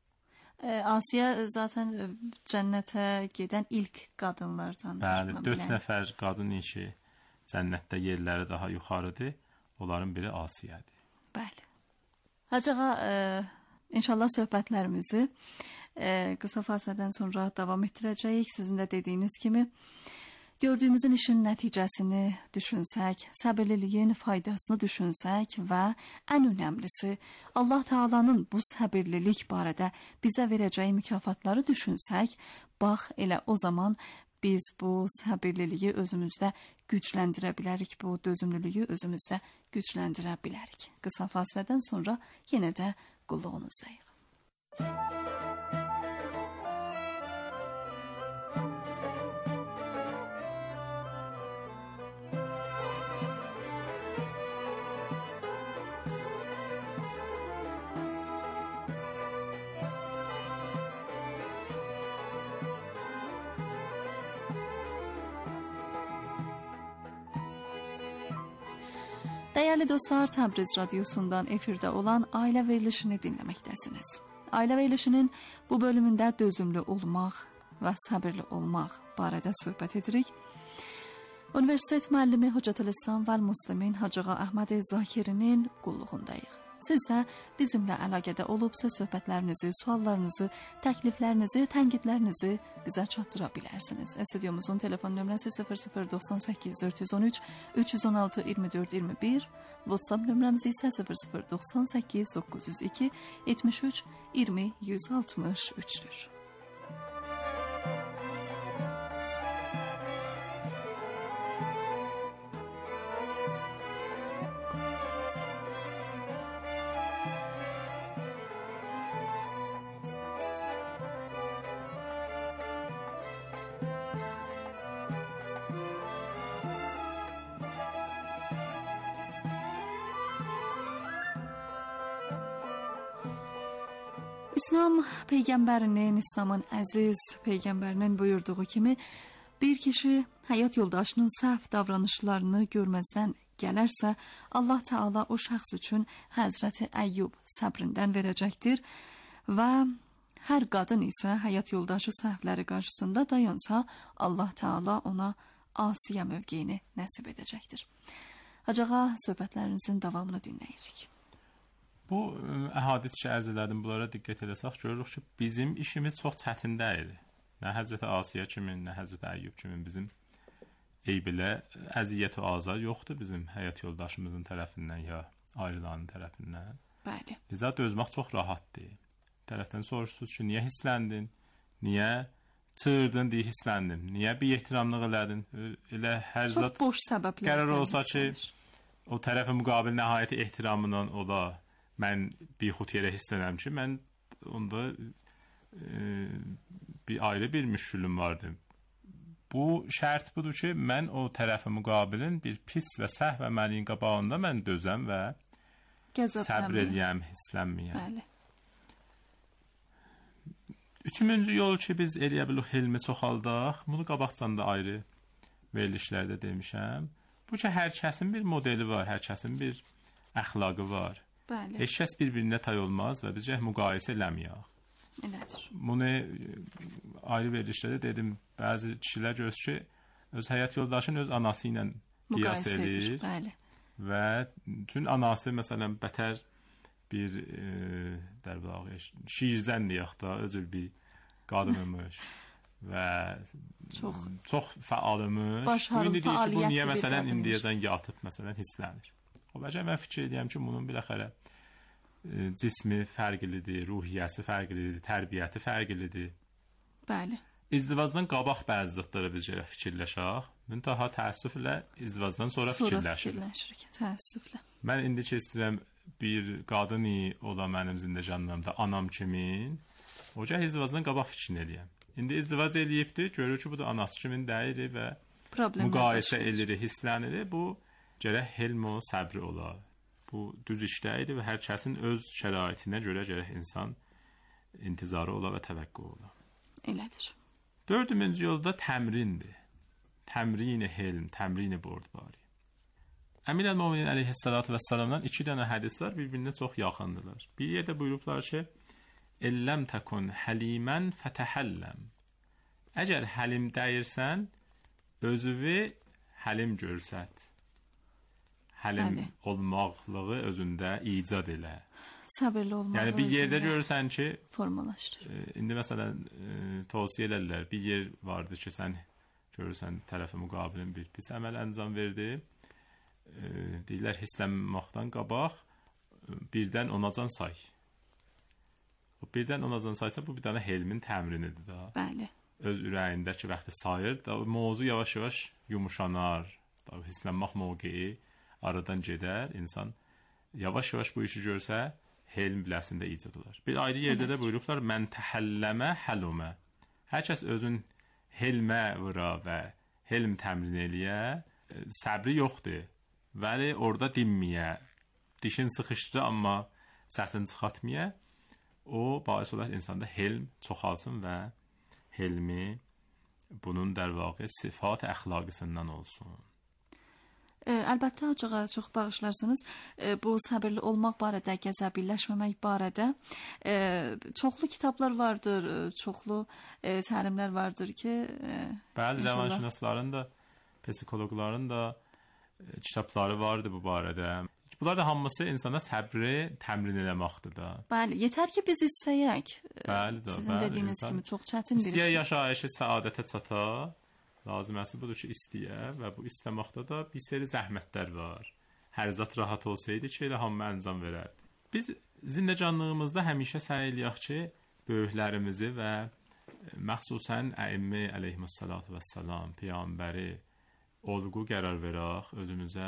[SPEAKER 6] Asiyə zaten cənnətə gedən ilk qadınlardan.
[SPEAKER 7] Bəli, dörd nəfər qadın ki, cənnətdə yerləri daha yuxarıdır. Onların biri Asiyədir.
[SPEAKER 6] Bəli. Hacı ağa, e, inşallah söhbətlərimizi e, qısa fasilədən sonra davam etdirəcəyik. Sizin də dediyiniz kimi, gördüyümüzün işin nəticəsini düşünsək, səbirliliyin faydasını düşünsək və ən önəmlisi Allah Taala'nın bu səbirlilik barədə bizə verəcəyi mükafatları düşünsək, bax elə o zaman biz bu səbirliliyi özümüzdə gücləndirə bilərik, bu dözümlülüyü özümüzdə gücləndirə bilərik. Qısa fasilədən sonra yenə də qulluğunuzdayıq. Dəyərli dostlar, Təbriz radiosundan efirdə olan Ailə Verilişini dinləməkdəsiniz. Ailə Verilişinin bu bölümündə dözümlü olmaq və səbirli olmaq barədə söhbət edirik. Universitet müəllimi Hüccətülislam və Müslimin Hacı ağa Əhməd Zakirinin qulluğundayıq. Siz də bizimlə əlaqədə olub söz söhbətlərinizi, suallarınızı, təkliflərinizi, tənqidlərinizi bizə çatdıra bilərsiniz. Stüdyomuzun telefon nömrəsi sıfır sıfır doxsan səkkiz dörd yüz on üç üç yüz on altı iyirmi dörd iyirmi bir, WhatsApp nömrəmiz isə sıfır sıfır doxsan səkkiz doqquz yüz iki yetmiş üç iyirmi yüz altmış üçdür. İslam peyğəmbərinin, İslamın əziz peyğəmbərinin buyurduğu kimi, bir kişi həyat yoldaşının səhv davranışlarını görməzdən gələrsə, Allah Taala o şəxs üçün Həzrəti Əyyub səbrindən verəcəkdir və hər qadın isə həyat yoldaşı səhvləri qarşısında dayansa, Allah Taala ona Asiyə mövqeyini nəsib edəcəkdir. Hacı ağa, söhbətlərinizin davamını dinləyirik.
[SPEAKER 7] Bu əhadis ki, ərz elədim, bunlara diqqət edəsək, görürük ki, bizim işimiz çox çətin deyil. Nə Həzrəti Asiyə kimi, nə Həzrəti Əyyub kimi bizim eybilə əziyyət və azar yoxdur bizim həyat yoldaşımızın tərəfindən ya ailənin tərəfindən.
[SPEAKER 6] Bəli.
[SPEAKER 7] Liza dözmək çox rahatdır. Tərəfdən soruşsunuz ki, niyə hissləndin? Niyə çığırdın, deyə hissləndin. Niyə bir ehtiramlıq elədin? Elə hər
[SPEAKER 6] Çox
[SPEAKER 7] zat
[SPEAKER 6] boş səbəblər.
[SPEAKER 7] qərar olsa ki, o tərəfə müqabil nəhayət ehtiramla o da mən bir xut yerə hisslənəm ki, mən onda e, bir ayrı bir müşkülüm vardı. Bu şərt budur ki, mən o tərəfə müqabilin bir pis və səhv əməliyin qabağında mən dözəm və səbr eləyəm, hisslənməyəm. Bəli. Üçüncü yol ki, biz eləyə bilərik hilmi çoxaldaq. Bunu qabaqcan da ayrı verilişlərdə demişəm. Bu ki, hər kəsin bir modeli var, hər kəsin bir əxlaqı var. Bəli. Heç kəs bir-birinə tay olmaz və bizcə müqayisə eləməyək. Elədir. Bunu ayrı verilişlərdə dedim, bəzi kişilər görür ki, öz həyat yoldaşını öz anası ilə qiyas edir. Bəli. Və çünki anası məsələn bətər bir e, dərbağı şiirzən deyək də, özür bir qadınmış və çox çox fəalmış. Bu indi deyir ki, bu niyə məsələn indiyəcən yatıb məsələn hisslənir. O bəcə mən fikir edirəm ki, bunun biləxərə e, cismi fərqlidir, ruhiyyəsi fərqlidir, tərbiyyəti fərqlidir. Bəli. İzdivacdan qabaq bəzi zətlərə biz görə fikirləşək. Mən daha təəssüflə izdivacdan sonra, sonra fikirləşirik. Sonra fikirləşirik, təəssüflə. Mən indi ki, istəyirəm bir qadını, o da mənim zindəcanlarımda anam kimin, o cə izdivacdan qabaq fikrini eləyəm. İndi izdivac eləyibdir, görür ki, bu da anası kimin dəyiri və müqayisə elir, hisslənir. Bu gərək helm o səbri ola. Bu düz işdə idi və hər kəsin öz şəraitinə görə gərək insan intizarı ola və təvəqqü ola. Elədir. Dördüncü yolda təmrindir. Təmrini helm, təmrini bordbari. Əmir əl-Möminin əleyhissalatu vəssalamdan iki dənə hədis var, bir-birinə çox yaxındırlar. Bir yerdə buyurublar ki, "Elləm təkun həlimən fətəhəlləm." Əgər həlim dəyirsən, özünü həlim görsət. Həlim Bəli. olmaqlığı özündə icad elə. Səbirli olmağı. Yəni bir yerdə görürsən ki, formalaşdır. E, indi məsələn e, tövsiyə edirlər. Bir yer vardır ki, sən görürsən tərəfə müqabilin bir pis əməl əncam verdi. E, deyirlər hisslənməkdən qabaq birdən onacan say. O birdən onacan saysa bu bir dənə helmin təmrinidir da. Bəli. Öz ürəyindəki vaxtı sayır da o mövzu yavaş-yavaş yumuşanar. Da hisslənmək mövqeyi aradan gedər, insan yavaş-yavaş bu işi görsə, helm biləsində icad olar. Bir ayrı yerdə də buyurublar, mən təhəlləmə həlumə. Hər kəs özün helmə vura və helm təmrin eləyə, səbri yoxdur. Vəli orada dinməyə, dişin sıxışdı, amma səsini çıxartmaya, o, bais olar insanda helm çoxalsın və helmi bunun dərvaqı sifat əxlaqısından olsun.
[SPEAKER 6] E, əlbəttə açığa çox bağışlarsınız. E, bu səbirli olmaq barədə, qəzəbilləşməmək barədə e, çoxlu kitablar vardır, çoxlu e, təlimlər vardır ki, e,
[SPEAKER 7] bəli, rəvanşünasların da, psixoloqların da e, kitabları vardır bu barədə. Bunlar da hamısı insana səbri təmrin eləməkdir da.
[SPEAKER 6] Bəli, yetər ki biz istəyək.
[SPEAKER 7] Bəli də,
[SPEAKER 6] sizin bəli, dediyiniz insan, kimi çox çətin bir iş.
[SPEAKER 7] İstəyə yaşayışı səadətə çata. Lazıməsi budur ki, istəyə və bu istəməkdə də bir seri zəhmətlər var. Hər zat rahat olsaydı ki, elə hamı əncam verərdi. Biz zindəcanlığımızda həmişə səy eləyək ki, böyüklərimizi və məxsusən əimmi əleyhissalatu vəssalam, peyğəmbəri olğu qərar verək özümüzə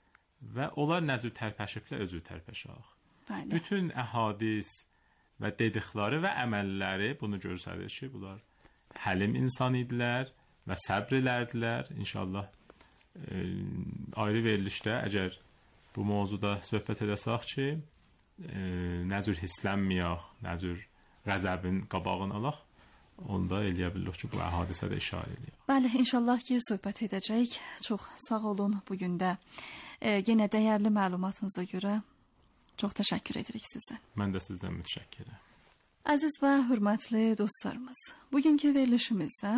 [SPEAKER 7] və onlar nəcür tərpəşiblə özü tərpəşək. Bəli. Bütün əhadis və dedikləri və əməlləri bunu göstərir ki, bunlar həlim insan idilər və səbr elərdilər. İnşallah e, ayrı verilişdə əgər bu mövzuda söhbət edəsək ki, e, nəcür hisslənməyək, nəcür qəzəbin qabağını alaq, onda eləyə bilirik ki, bu hadisə də işarə eləyək.
[SPEAKER 6] Bəli, inşallah ki, söhbət edəcəyik. Çox sağ olun bugün də. E, yenə dəyərli məlumatınıza görə çox təşəkkür edirik sizə.
[SPEAKER 7] Mən də sizdən mütəşəkkirəm.
[SPEAKER 6] Əziz və hörmətli dostlarımız, bugünkü verilişimizdə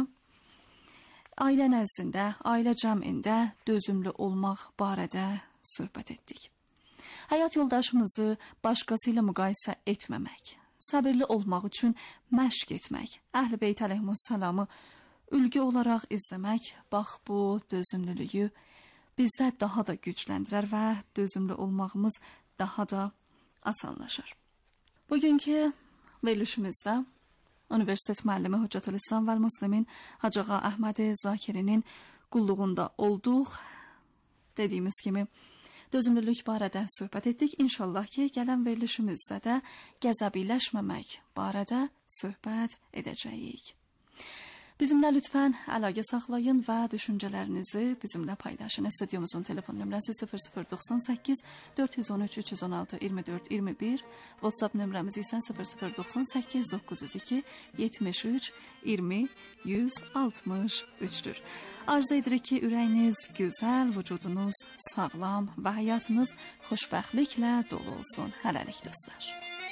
[SPEAKER 6] ailə nəzdində, ailə cəmində dözümlü olmaq barədə söhbət etdik. Həyat yoldaşımızı başqası ilə müqayisə etməmək, səbirli olmaq üçün məşq etmək, Əhl-i Beyt əleyhissalamı ülgü olaraq izləmək, bax bu dözümlülüyü bizdə daha da gücləndirər və dözümlü olmağımız daha da asanlaşır. Bugünkü verilişimizdə Universitet müəllimi Hüccətülislam və Müslimin Hacı Ağa Əhməd Zakirinin qulluğunda olduq. Dediyimiz kimi dözümlülük barədə söhbət etdik. İnşallah ki, gələn verilişimizdə də qəzəbiləşməmək barədə söhbət edəcəyik. Bizimlə lütfən əlaqə saxlayın və düşüncələrinizi bizimlə paylaşın. Stüdyomuzun telefon nömrəsi sıfır sıfır doxsan səkkiz dörd yüz on üç üç yüz on altı iyirmi dörd iyirmi bir, WhatsApp nömrəmiz isə sıfır sıfır doxsan səkkiz doqquz yüz iki yetmiş üç iyirmi yüz altmış üçdür. Arzu edirik ki, ürəyiniz gözəl, vücudunuz sağlam və həyatınız xoşbəxtliklə dolu olsun. Hələlik dostlar.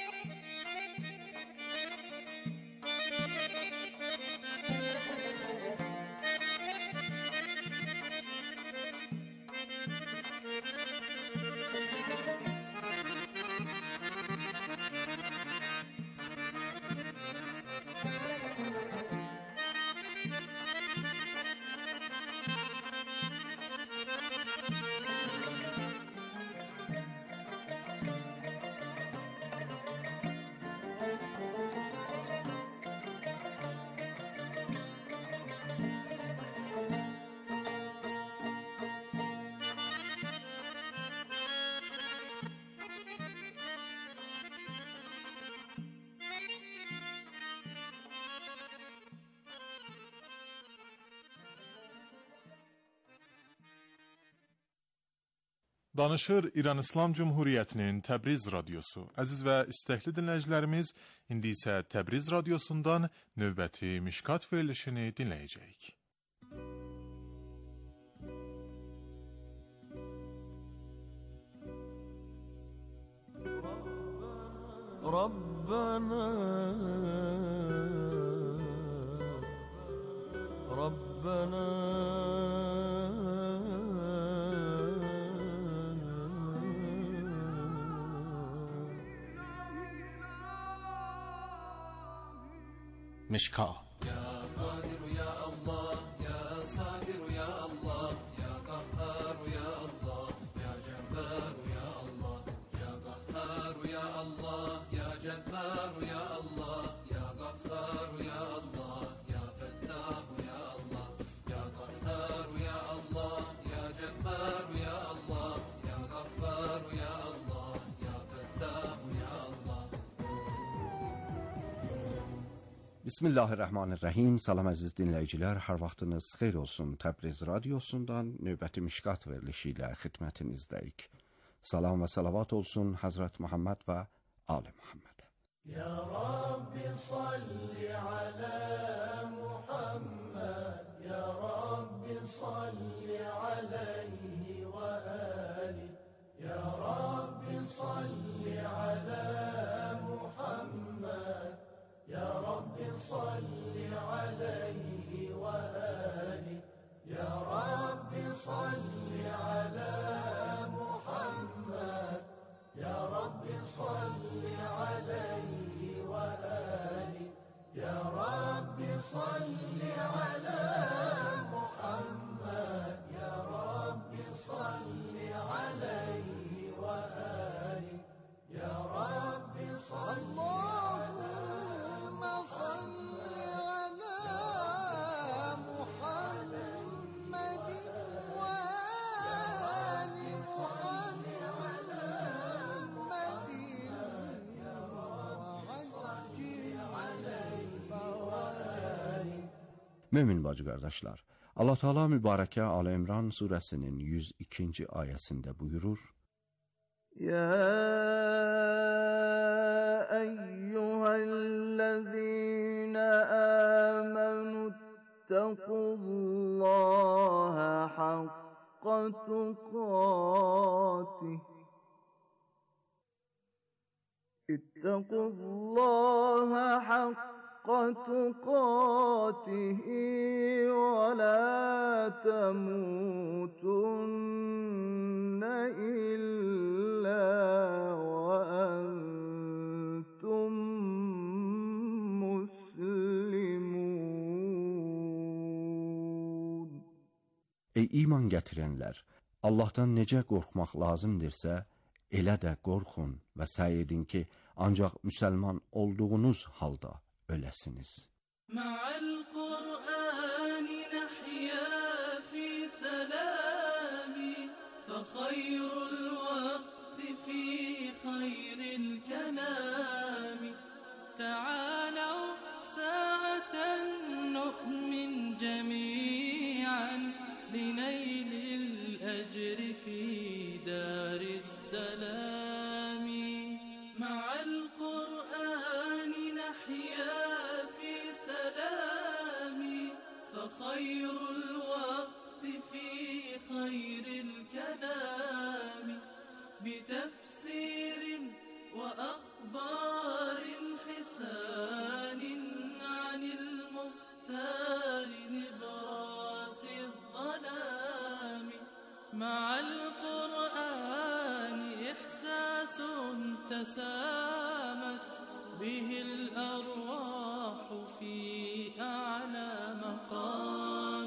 [SPEAKER 5] Danışır İran İslam Cumhuriyyətinin Təbriz radiosu. Əziz və istəkli dinləyicilərimiz, indi isə Təbriz radiosundan növbəti Mişkat verilişini dinləyəcəyik.
[SPEAKER 8] Rabbana Rabbana
[SPEAKER 1] Mişkat.
[SPEAKER 8] Ya Kadir ya Allah, ya Satir ya Allah, ya Kahhar ya Allah, ya Cebbar ya Allah, ya Kahhar ya Allah, ya Cebbar ya Allah, ya Ghaffar ya Allah, ya Fettah ya Allah, ya Kahhar ya Allah, ya Cebbar ya Allah, ya Ghaffar ya Allah, ya Fettah ya Allah.
[SPEAKER 9] Bismillahirrahmanirrahim. Salam əziz dinləyicilər, hər vaxtınız xeyir olsun. Təbriz radiosundan növbəti Mişkat verilişi ilə xidmətinizdəyik. Salam və salavat olsun Həzrət Muhammed və Ali Muhammed.
[SPEAKER 8] Ya Rabbi salli ala Muhammed, Ya Rabbi salli alayhi və ali, Ya Rabbi salli ala Muhammed, Ya Rabbi salli alayhi və ali, Ya Rabbi salli ala Muhammed, Ya Rabbi salli alayhi və ali, Ya Rabbi salli ala Muhammed, Ya Rabbi salli alayhi və ali, Ya Rabbi salli
[SPEAKER 9] Mömin bacı qardaşlar, Allah Teala mübarəkə Ali İmran surəsinin yüz ikinci ayəsində buyurur:
[SPEAKER 10] Ya eyyuhellezine amenu ittaqullaha hakka tukatih ittaqullaha hakka تقاته ولا تموتن إلا وأنتم مسلمون.
[SPEAKER 9] Ey iman gətirənlər, Allahdan necə qorxmaq lazımdırsa, elə də qorxun və səy edin ki, ancaq müsəlman olduğunuz halda ölesiniz.
[SPEAKER 8] Ma'al Kur'ani nahya fi salami fa khayrul vaqti fi khayril kalami ta'alaw sa'atan nu'min jami'an linaylil ajri fi daris salami ma'al Kur'ani nahya خير الوقت في خير الكلام بتفسير وأخبار حسان عن المختار نبراس الظلام مع القرآن إحساس تسامت به الأرواح في أعلى مقام.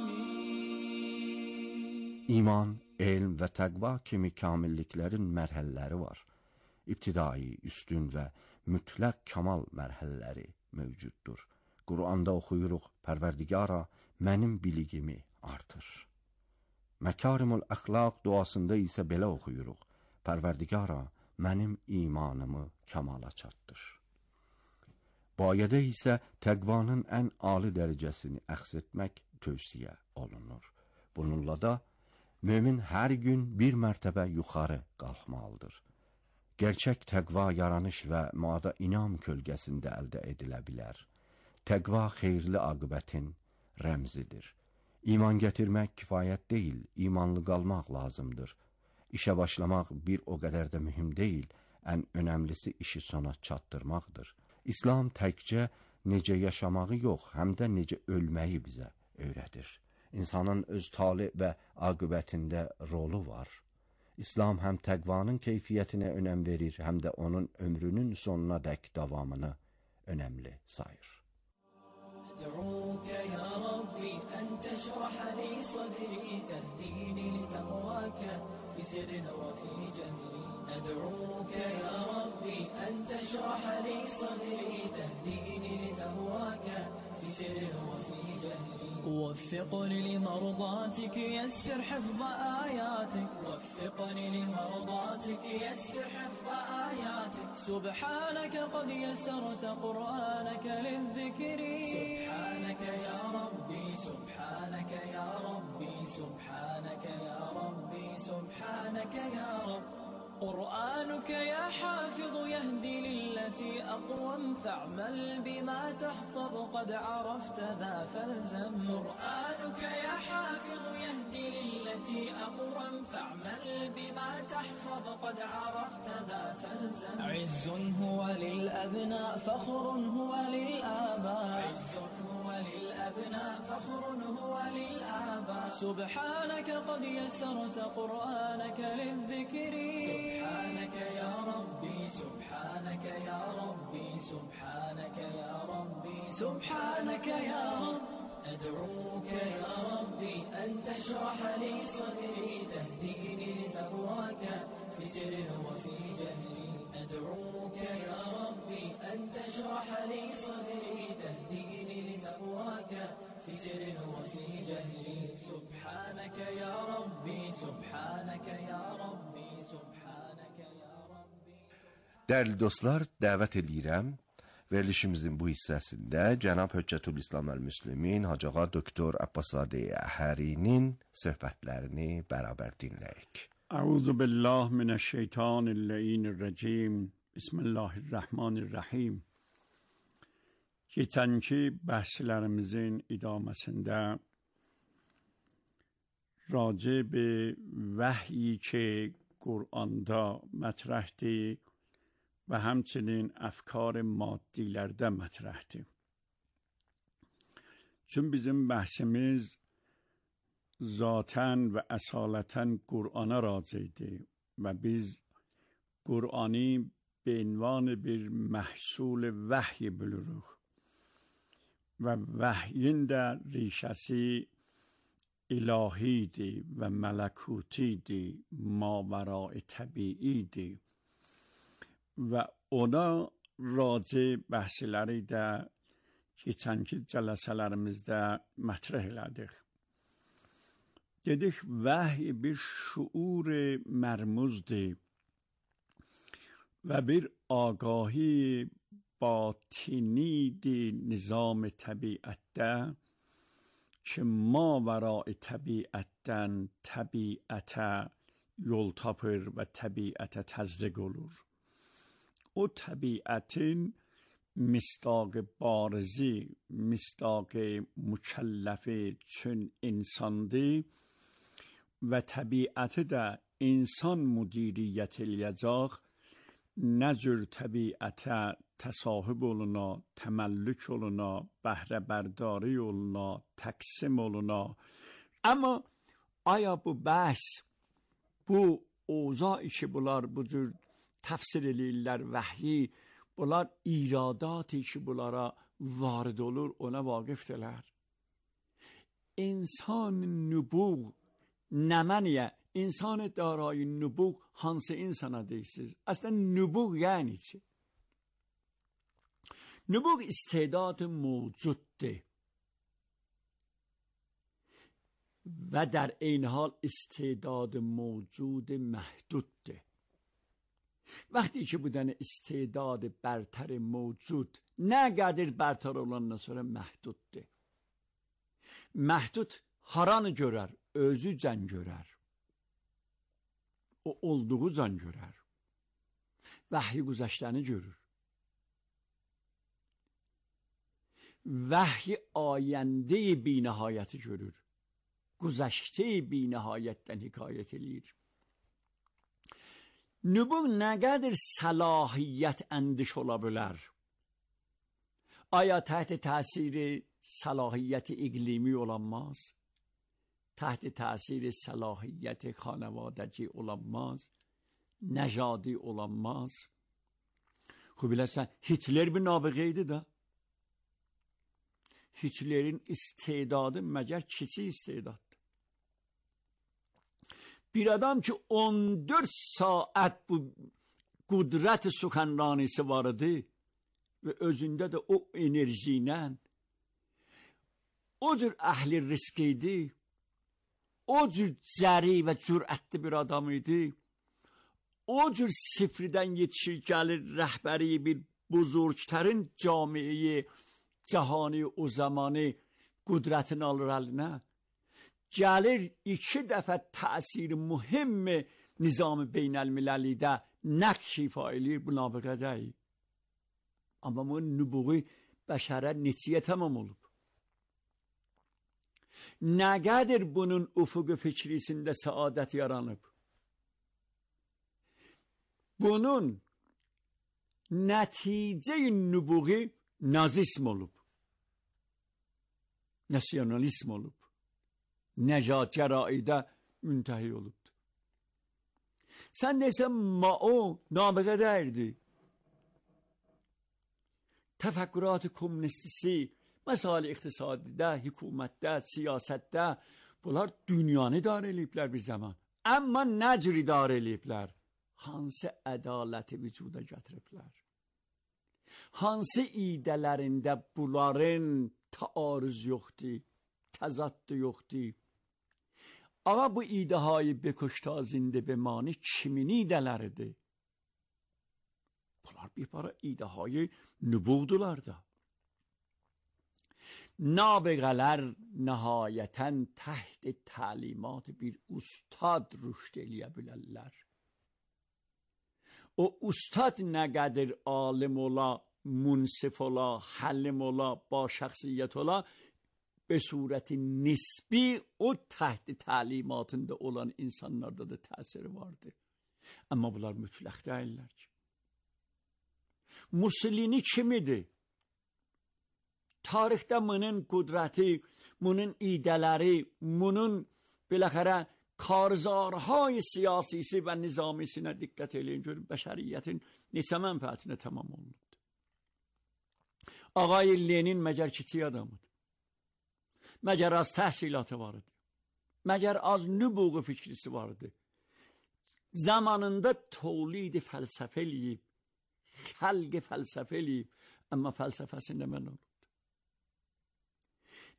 [SPEAKER 9] İman, elm və təqva kimi kamilliklərin mərhələləri var. İbtidai, üstün və mütləq kamal mərhələləri mövcuddur. Quranda oxuyuruq, Pərverdigara mənim biligimi artır. Məkarimul əxlaq duasında isə belə oxuyuruq, Pərverdigara mənim imanımı kamala çatdır. Bu ayədə isə təqvanın ən ali dərəcəsini əxz etmək tövsiyə olunur. Bununla da mömin hər gün bir mərtəbə yuxarı qalxmalıdır. Gerçək təqva yaranış və müada inam kölgəsində əldə edilə bilər. Təqva xeyirli aqibətin rəmzidir. İman gətirmək kifayət deyil, imanlı qalmaq lazımdır. İşə başlamaq bir o qədər də mühüm deyil, ən önəmlisi işi sona çatdırmaqdır. İslam təkcə necə yaşamağı yox, həm də necə ölməyi bizə öyrədir. İnsanın öz tali və aqibətində rolu var. İslam həm təqvanın keyfiyyətinə önəm verir, həm də onun ömrünün sonuna dək davamını önəmli sayır.
[SPEAKER 11] أدعوك يا ربي أن تشرح لي صدري تهديني لتقواك في سر وفي جهري أدعوك يا ربي أن تشرح لي صدري تهديني لتقواك في سر وفي جهري وفقني لمرضاتك يسر حفظ آياتك وفقني لمرضاتك يسر حفظ آياتك سبحانك قد يسرت قرآنك للذكر سبحانك يا ربي سبحانك يا ربي سبحانك يا ربي سبحانك يا رب قرآنك يا حافظ يهدي للتي أقوم فاعمل بما تحفظ قد عرفت ذا فالزم قرآنك يا حافظ يهدي للتي أقوم فاعمل بما تحفظ قد عرفت ذا فالزم عز هو للأبناء فخر هو للآباء عز هو للأبناء فخر هو للآباء سبحانك قد يسرت قرآنك للذكر سبحانك يا ربي سبحانك يا ربي سبحانك يا ربي سبحانك يا رب أدعوك يا ربي أن تشرح لي صدري تهديني لتقواك في سر وفي جهري أدعوك يا ربي أن تشرح لي صدري تهديني لتقواك في سر وفي جهري سبحانك يا ربي سبحانك يا ربي سبحانك يا ربي.
[SPEAKER 9] Dəyərli dostlar, dəvət edirəm verilişimizin bu hissəsində Cənab Höccətül İslam Əl-Müslimin Hacı Ağa Doktor Abbaszadə Əhərinin söhbətlərini bərabər dinləyək.
[SPEAKER 12] Əuzu billah minəşşeytanirracim. Bismillahirrahmanirrahim. Keçənki bəhslərimizin idaməsində raci be vəhyi ki Qur'anda mətrəhdir və həmçinin əfkar maddilərdə mətrəhdir. Çün bizim bəhsimiz zatən və əsalətən Qur'ana racidir və biz Qur'ani به عنوان bir محصول وحی بلوruq və vəhyin də rişəsi ilahidir və mələkutidir, mavərai təbiidir və ona raci bəhsləri də keçənki cələsələrimizdə mətrəh elədik. Dedik, vəhy bir şuur mərmuzdur və bir آگاهی باطنی دی نظام طبیعت که ما ورای طبیعتن طبیعت yol tapır və təbiətə təzriq olur. O təbiətin misdaq barizi, misdaq mükəlləfi üçün insandır və təbiəti də insan müdiriyyət eləyəcək, nə cür təbiətə təsahüb oluna, təməllük oluna, bəhrə bərdari oluna, təqsim oluna. Amma aya bu bəhs, bu اوضاعی که بولار بجور تفسیر لیلر وحی بولار ایراداتی که بولارا وارد olur ona واقفتler. انسان نبوغ نمنیه انسان دارای نبوغ hansı insana değilsiz. Aslında nübug yani چی؟ نبوغ استعداد موجوده و در این حال استعداد موجود محدوده. وقتی که بودن استعداد برتر موجود نه قدر برتر olandan sonra محدوده. Məhdud haranı görər? Özü can görər. O olduğu can görər. Vəhyi güzəştəni görür. Vəhyi ayəndə bi nihayəti görür. Güzəştə bi nihayətdən hikayət eləyir. Nübug nə qədər səlahiyyətəndiş ola bilər? Aya təhti təsiri səlahiyyəti iqlimi olanmaz? Təhti təsiri səlahiyyəti xanavadəci olanmaz? Nəcadi olanmaz? Xub biləsən, Hitler bir nabıqeydi də. Hitlerin istedadı məgər kiçik istedaddır. Bir adam ki on dörd saat bu qudrət suxanranisi var idi və özündə də o enerji ilə o cür əhli risk idi, o cür cəri və cürətli bir adam idi, o cür sifridən yetişir gəlir rəhbəri bir buzurgtərin camiyi cahani o zamanı qudrətini alır əlinə. Gəlir iki dəfə təsiri mühim nizam-ı beynəlmiləlidə nəqş ifa eləyir, bu nabıqə deyil. Amma bu nübuğu bəşərə neçiyə tamam olub. Nə qədər bunun ufuqu fikrisində səadət yaranıb? Bunun nəticə nübuğu nazism olub. Nasyonalizm olub. Necat cəraidə müntəhi olubdur. Sən desən, ma o nabıqə dəyirdi. Təfəkkürat-ı komünistisi, məsələ iqtisadidə, hükümətdə, siyasətdə, bunlar dünyanı idarə eləyiblər bir zaman. Amma nə cür idarə eləyiblər? Hansı ədaləti vücuda gətiriblər? Hansı idələrində bunların taarruz yoxdur, təzaddı yoxdur? Ama bu idehayı bekuştazinde bemani kimin idələridir? Bunlar bir para idehayı nübugdular da. Nabiğələr nəhayətən təht təlimat bir ustad rüşd eləyə bilərlər. O ustad nə qədər alim ola, munsif ola, həlim ola, ba şəxsiyyət ola, به صورت نسبی o تحت تعلیماتında olan insanlarda da təsiri vardı. Amma bunlar mütləq deyirlər ki. Mussolini kim idi? Tarixdə bunun qudrəti, bunun idələri, bunun biləxərə karzarهای siyasisi və nizamisinə diqqət eləyin. Görün, bəşəriyyətin neçə mənfəətinə tamam olunub. Ağay Lenin məgər kiçik adamıdır. Məgər az təhsilatı var idi. Məgər az nübuğu fikrisi var idi. Zamanında tolid fəlsəfə eləyib, xəlq fəlsəfə eləyib, amma fəlsəfəsində mən olubdu.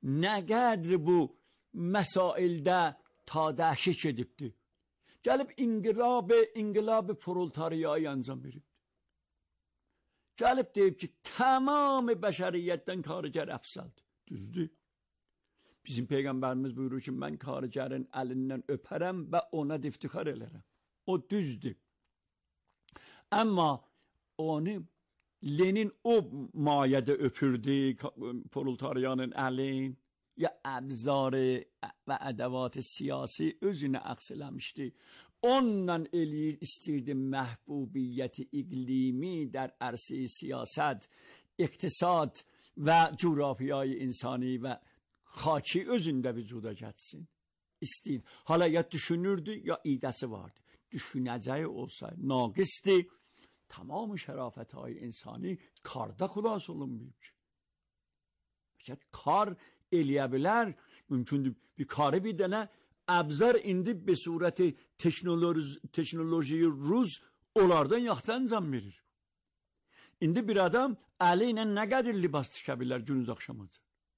[SPEAKER 12] nə qədər bu məsaildə ta dəhşik edibdi. Gəlib inqilab, inqilab proletariyayı anzam veribdi. Gəlib deyib ki, tamam bəşəriyyətdən karıgər əfsəldir. Düzdür. Bizim Peyğəmbərimiz buyurur ki, mən karıgərin əlindən öpərəm və ona iftixar elərəm. O düzdür. Amma onu Lenin o mayədə öpürdü proletariyanın əlin ya əbzarı və ədəvat siyasi özünə əks eləmişdi. Ondan eləyir, istirdi məhbubiyyəti iqlimi در عرصه siyasət, iqtisad və coğrafiyayı insani və xaki özündə vücuda getsin. İstəyir. Hala ya düşünürdü ya idəsi vardı. Düşünəcəyi olsa naqisdir. Tamam şərafətayı insani karda xulas olunmayıb ki. Şərt kar eləyə bilər. Mümkündür bir karı bir dənə əbzar indi be surəti teknoloji, teknolojiyi ruz onlardan yaxşı əncam verir. İndi bir adam əli ilə nə qədər libas tikə bilər günüz axşamacı.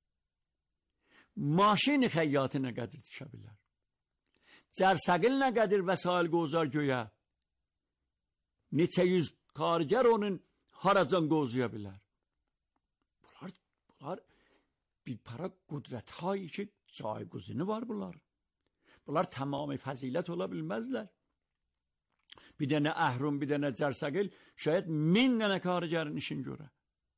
[SPEAKER 12] Maşini xəyyatı nə qədər tikə bilər. Cərsəqil nə qədər vəsail qozar göyə. Neçə yüz kargər onun haracan qozaya bilər. Bunlar, bunlar bir para qudrət hayi ki cayguzini var bunlar. Bunlar tamamı fəzilət ola bilməzlər. Bir dənə əhrum, bir dənə cərsəqil şayət min dənə kargərin işin görə.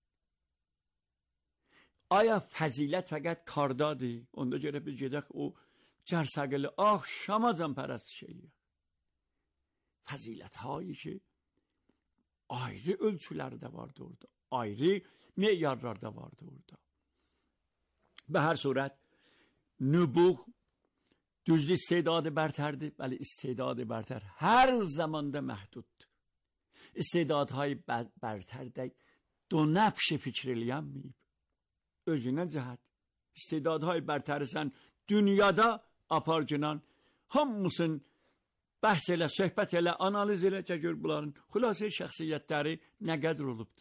[SPEAKER 12] Aya fəzilət fəqət kardadır. Onda görə bir gedək o cərsəqili axşamacan pərəstiş eləyək. Fəzilət hayi ki ayrı ölçülər də vardı orada. Ayrı meyarlar da vardı orada. Be her surət nübuğ düzdür istedadı bərtərdir. Bəli istedadı bərtər hər zamanda məhduddur. İstedadهای bərtər də do nəbş fikr eləyənməyib. Özünə cəhət. İstedadهای bərtəri sən dünyada aparcınan hamısın bəhs elə, söhbət elə, analiz elə ki, gör bunların xülasə şəxsiyyətləri nə qədər olubdur.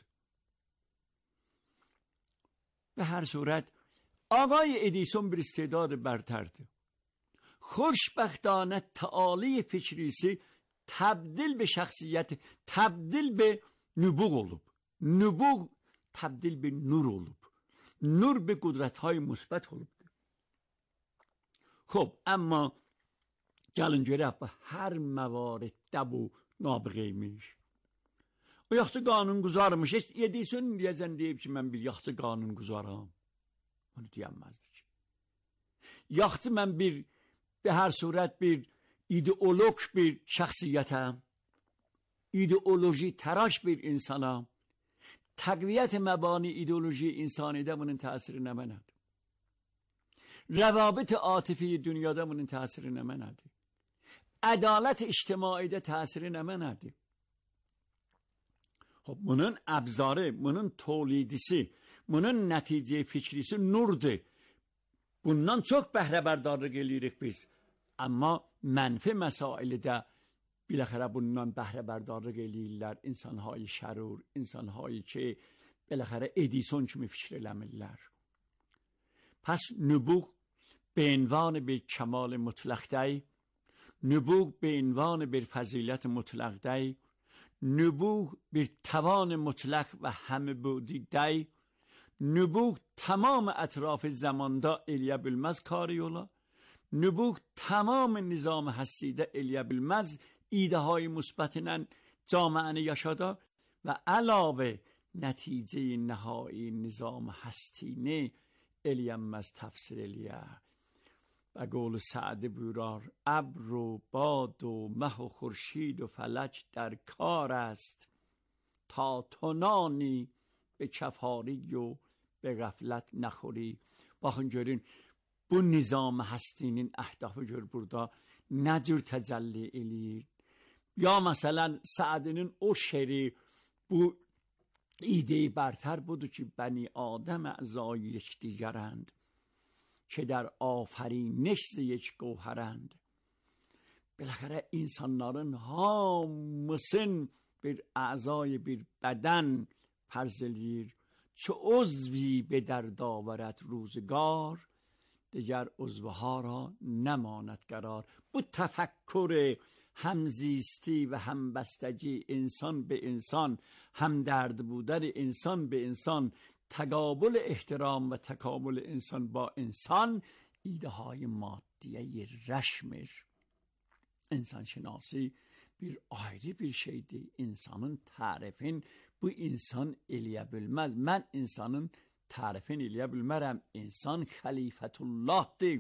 [SPEAKER 12] Ve her surət Ağay Edison bir istedadı bərtərdir. Xoşbəxtanə taali fikrisi təbdil be şəxsiyyəti, təbdil be nübuğ olub. Nübuğ təbdil be nur olub. Nur be qudrəthay müsbət olubdur. Xob, amma gəlin görək bu hər məvariddə bu nabıqeymiş. O yaxşı qanun quzarmış. Edison deyəcən deyib ki, mən bir yaxşı qanun quzaram. Onu deyənməzdir ki. Yaxşı mən bir, bir hər surət bir ideolog bir şəxsiyyətəm. İdeoloji təraş bir insanam. Təqviyyət məbani ideoloji insanidə bunun təsiri nə mənədir? Rəvabit atifi dünyada bunun təsiri nə mənədir? Ədalət ictimaidə təsiri nə mənədir? Bunun əbzarı, bunun tolidisi, bunun nəticə fikrisi nurdur. Bundan çox bəhrəbərdarlıq eləyirik biz. Amma mənfi məsaili də biləxərə bundan bəhrəbərdarlıq eləyirlər. İnsanhayı şərur, insanhayı ki, biləxərə Edison kimi fikir eləmirlər. Pəs nübuğ be عنوان bir kəmal mütləqdəy, nübuğ be عنوان bir fəzilət mütləqdəy, nübuğ bir tavan mutlaq və həmibudi dəy, nübuğ tamam ətrafı zamanda eləyə bilməz karı yola, nübuğ tamam nizam həstidə eləyə bilməz idəhay müsbətlə camiəni yaşada və əlavə nəticə nəhai nizam həstini eləyənməz təfsir eləyər. و قول سعدی بورار ابر و باد و مه و خورشید و فلک در کار است تا تو نانی به کفاری و به غفلت نخوری. Baxın görün bu nizam həstinin əhdafı gör burada nə cür təcəlli eləyir. Ya məsələn Sa'dinin o şeri bu ایده برتر budur ki bəni Adəm əzای yekdigərənd که در آفرینش ز یک گوهرند. بالاخره insanların hamısın bir اعضای bir beden فرض eləyir. چه عضوی به درد آورد روزگار دیگر عضوها را نماند قرار. bu تفکر همزیستی و همبستگی انسان به انسان، همدرد بودن انسان به انسان، تقابل احترام و تکامل انسان با insan ایده های مادیه رشمir. İnsan şinasi bir ayrı bir şeydi. İnsanın tarifin bu insan eləyə bilməz. Mən insanın tarifin eləyə bilmərəm. İnsan xəlifətullahdır.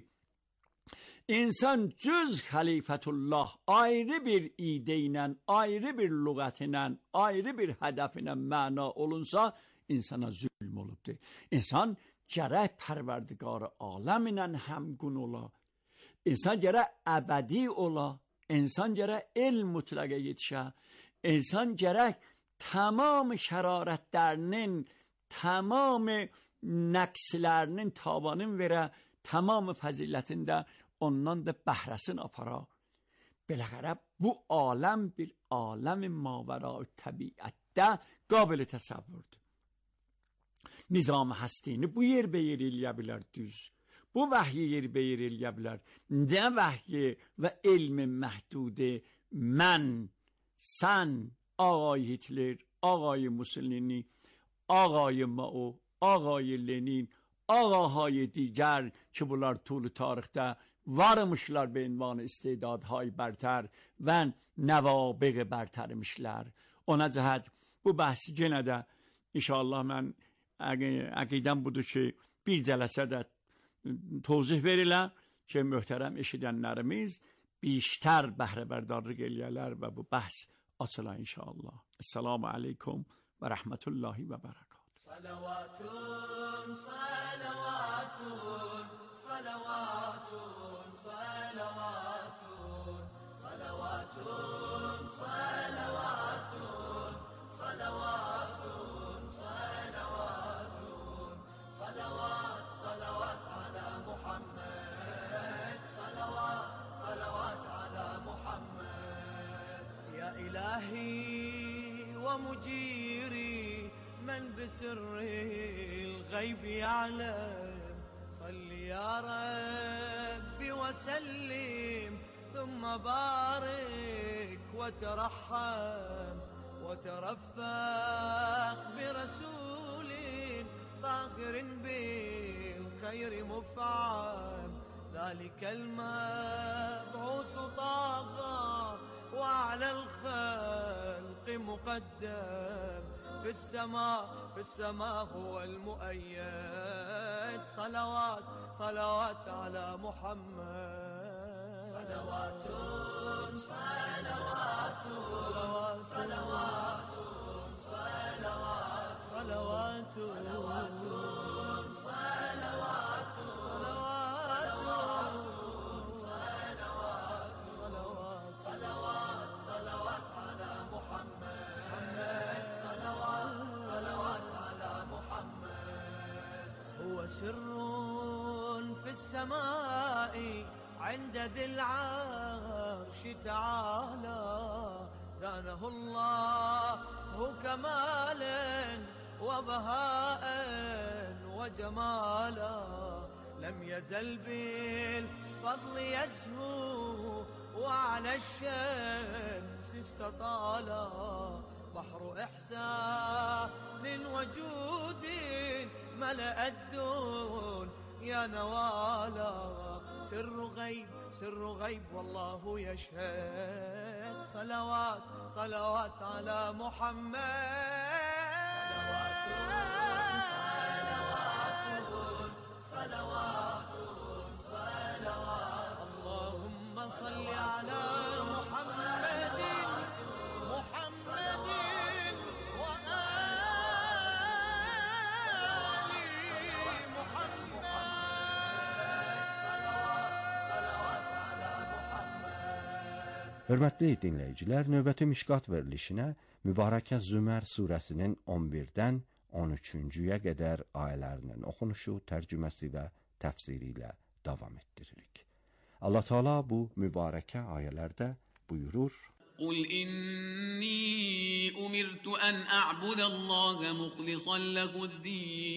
[SPEAKER 12] İnsan cüz xəlifətullah ayrı bir ide ilə, ayrı bir lüğət ilə, ayrı bir hədəf ilə məna olunsa insana zülm olubdur. İnsan gərək pərverdigar aləm ilə həmgun ola. İnsan gərək əbədi ola. İnsan gərək elm mütləqə yetişə. İnsan gərək tamam şərarətlərinin, tamam nəqslərinin tavanın verə, tamam fəzilətində ondan da bəhrəsini apara. Beləqərə bu aləm bir aləm mavəra təbiətdə qabil təsəvvürdür. Nizam həstini bu yer be yer eləyə bilər düz. Bu vəhyi yer be yer eləyə bilər. Nə vəhyi və elmin məhdudu mən, sən, ağay Hitler, ağay Mussolini, ağay Mao, ağay Lenin, ağahay دیگر ki bunlar طول tarixdə varmışlar be ünvanı istedadhay bərtər və nəvabiq bərtərmişlər. Ona cəhət bu bəhsi yenə də inşallah mən əqidəm budur ki bir cələsədə tozih verirlər ki möhtərəm eşidənlərimiz بیشتر بهره برداری eləyərlər və bu bəhs açılar inşallah. Esselamu aleykum və rəhmətullahi və bərəkatuhu.
[SPEAKER 11] Salavatun, salavatun, salavatun, salavatun, salavatun, salavatun, salavatun, salavatun, salavat, salavat ala Muhammed, salavat, salavat ala Muhammed. Ya ilahi ve muciri من بسر الغيب يعلم صل يا ربي وسلم ثم بارك وترحم وترفق برسول طاهر بالخير مفعم ذلك المبعوث طه وعلى الخلق مقدم في السماء في السماء هو المؤيد صلوات صلوات على محمد صلوات صلوات صلوات صلوات صلوات صلوات صلوات سر في السماء عند ذي العرش تعالى زانه الله كمالا وبهاء وجمالا لم يزل بالفضل يزهو وعلى الشمس استطالا بحر إحسان وجود ملأ الدون يا نوالا سر غيب سر غيب والله يشهد صلوات صلوات على محمد صلوات صلوات صلوات اللهم صل على محمد محمد
[SPEAKER 9] Hörmətli dinləyicilər, növbəti Mişqat verilişinə Mübarəkə Zümər surəsinin on birdən on üçüncüyə qədər ayələrinin oxunuşu, tərcüməsi və təfsiri ilə davam etdiririk. Allah Teala bu mübarəkə ayələrdə buyurur:
[SPEAKER 13] قل إني أمرت أن أعبد الله مخلصا له الدين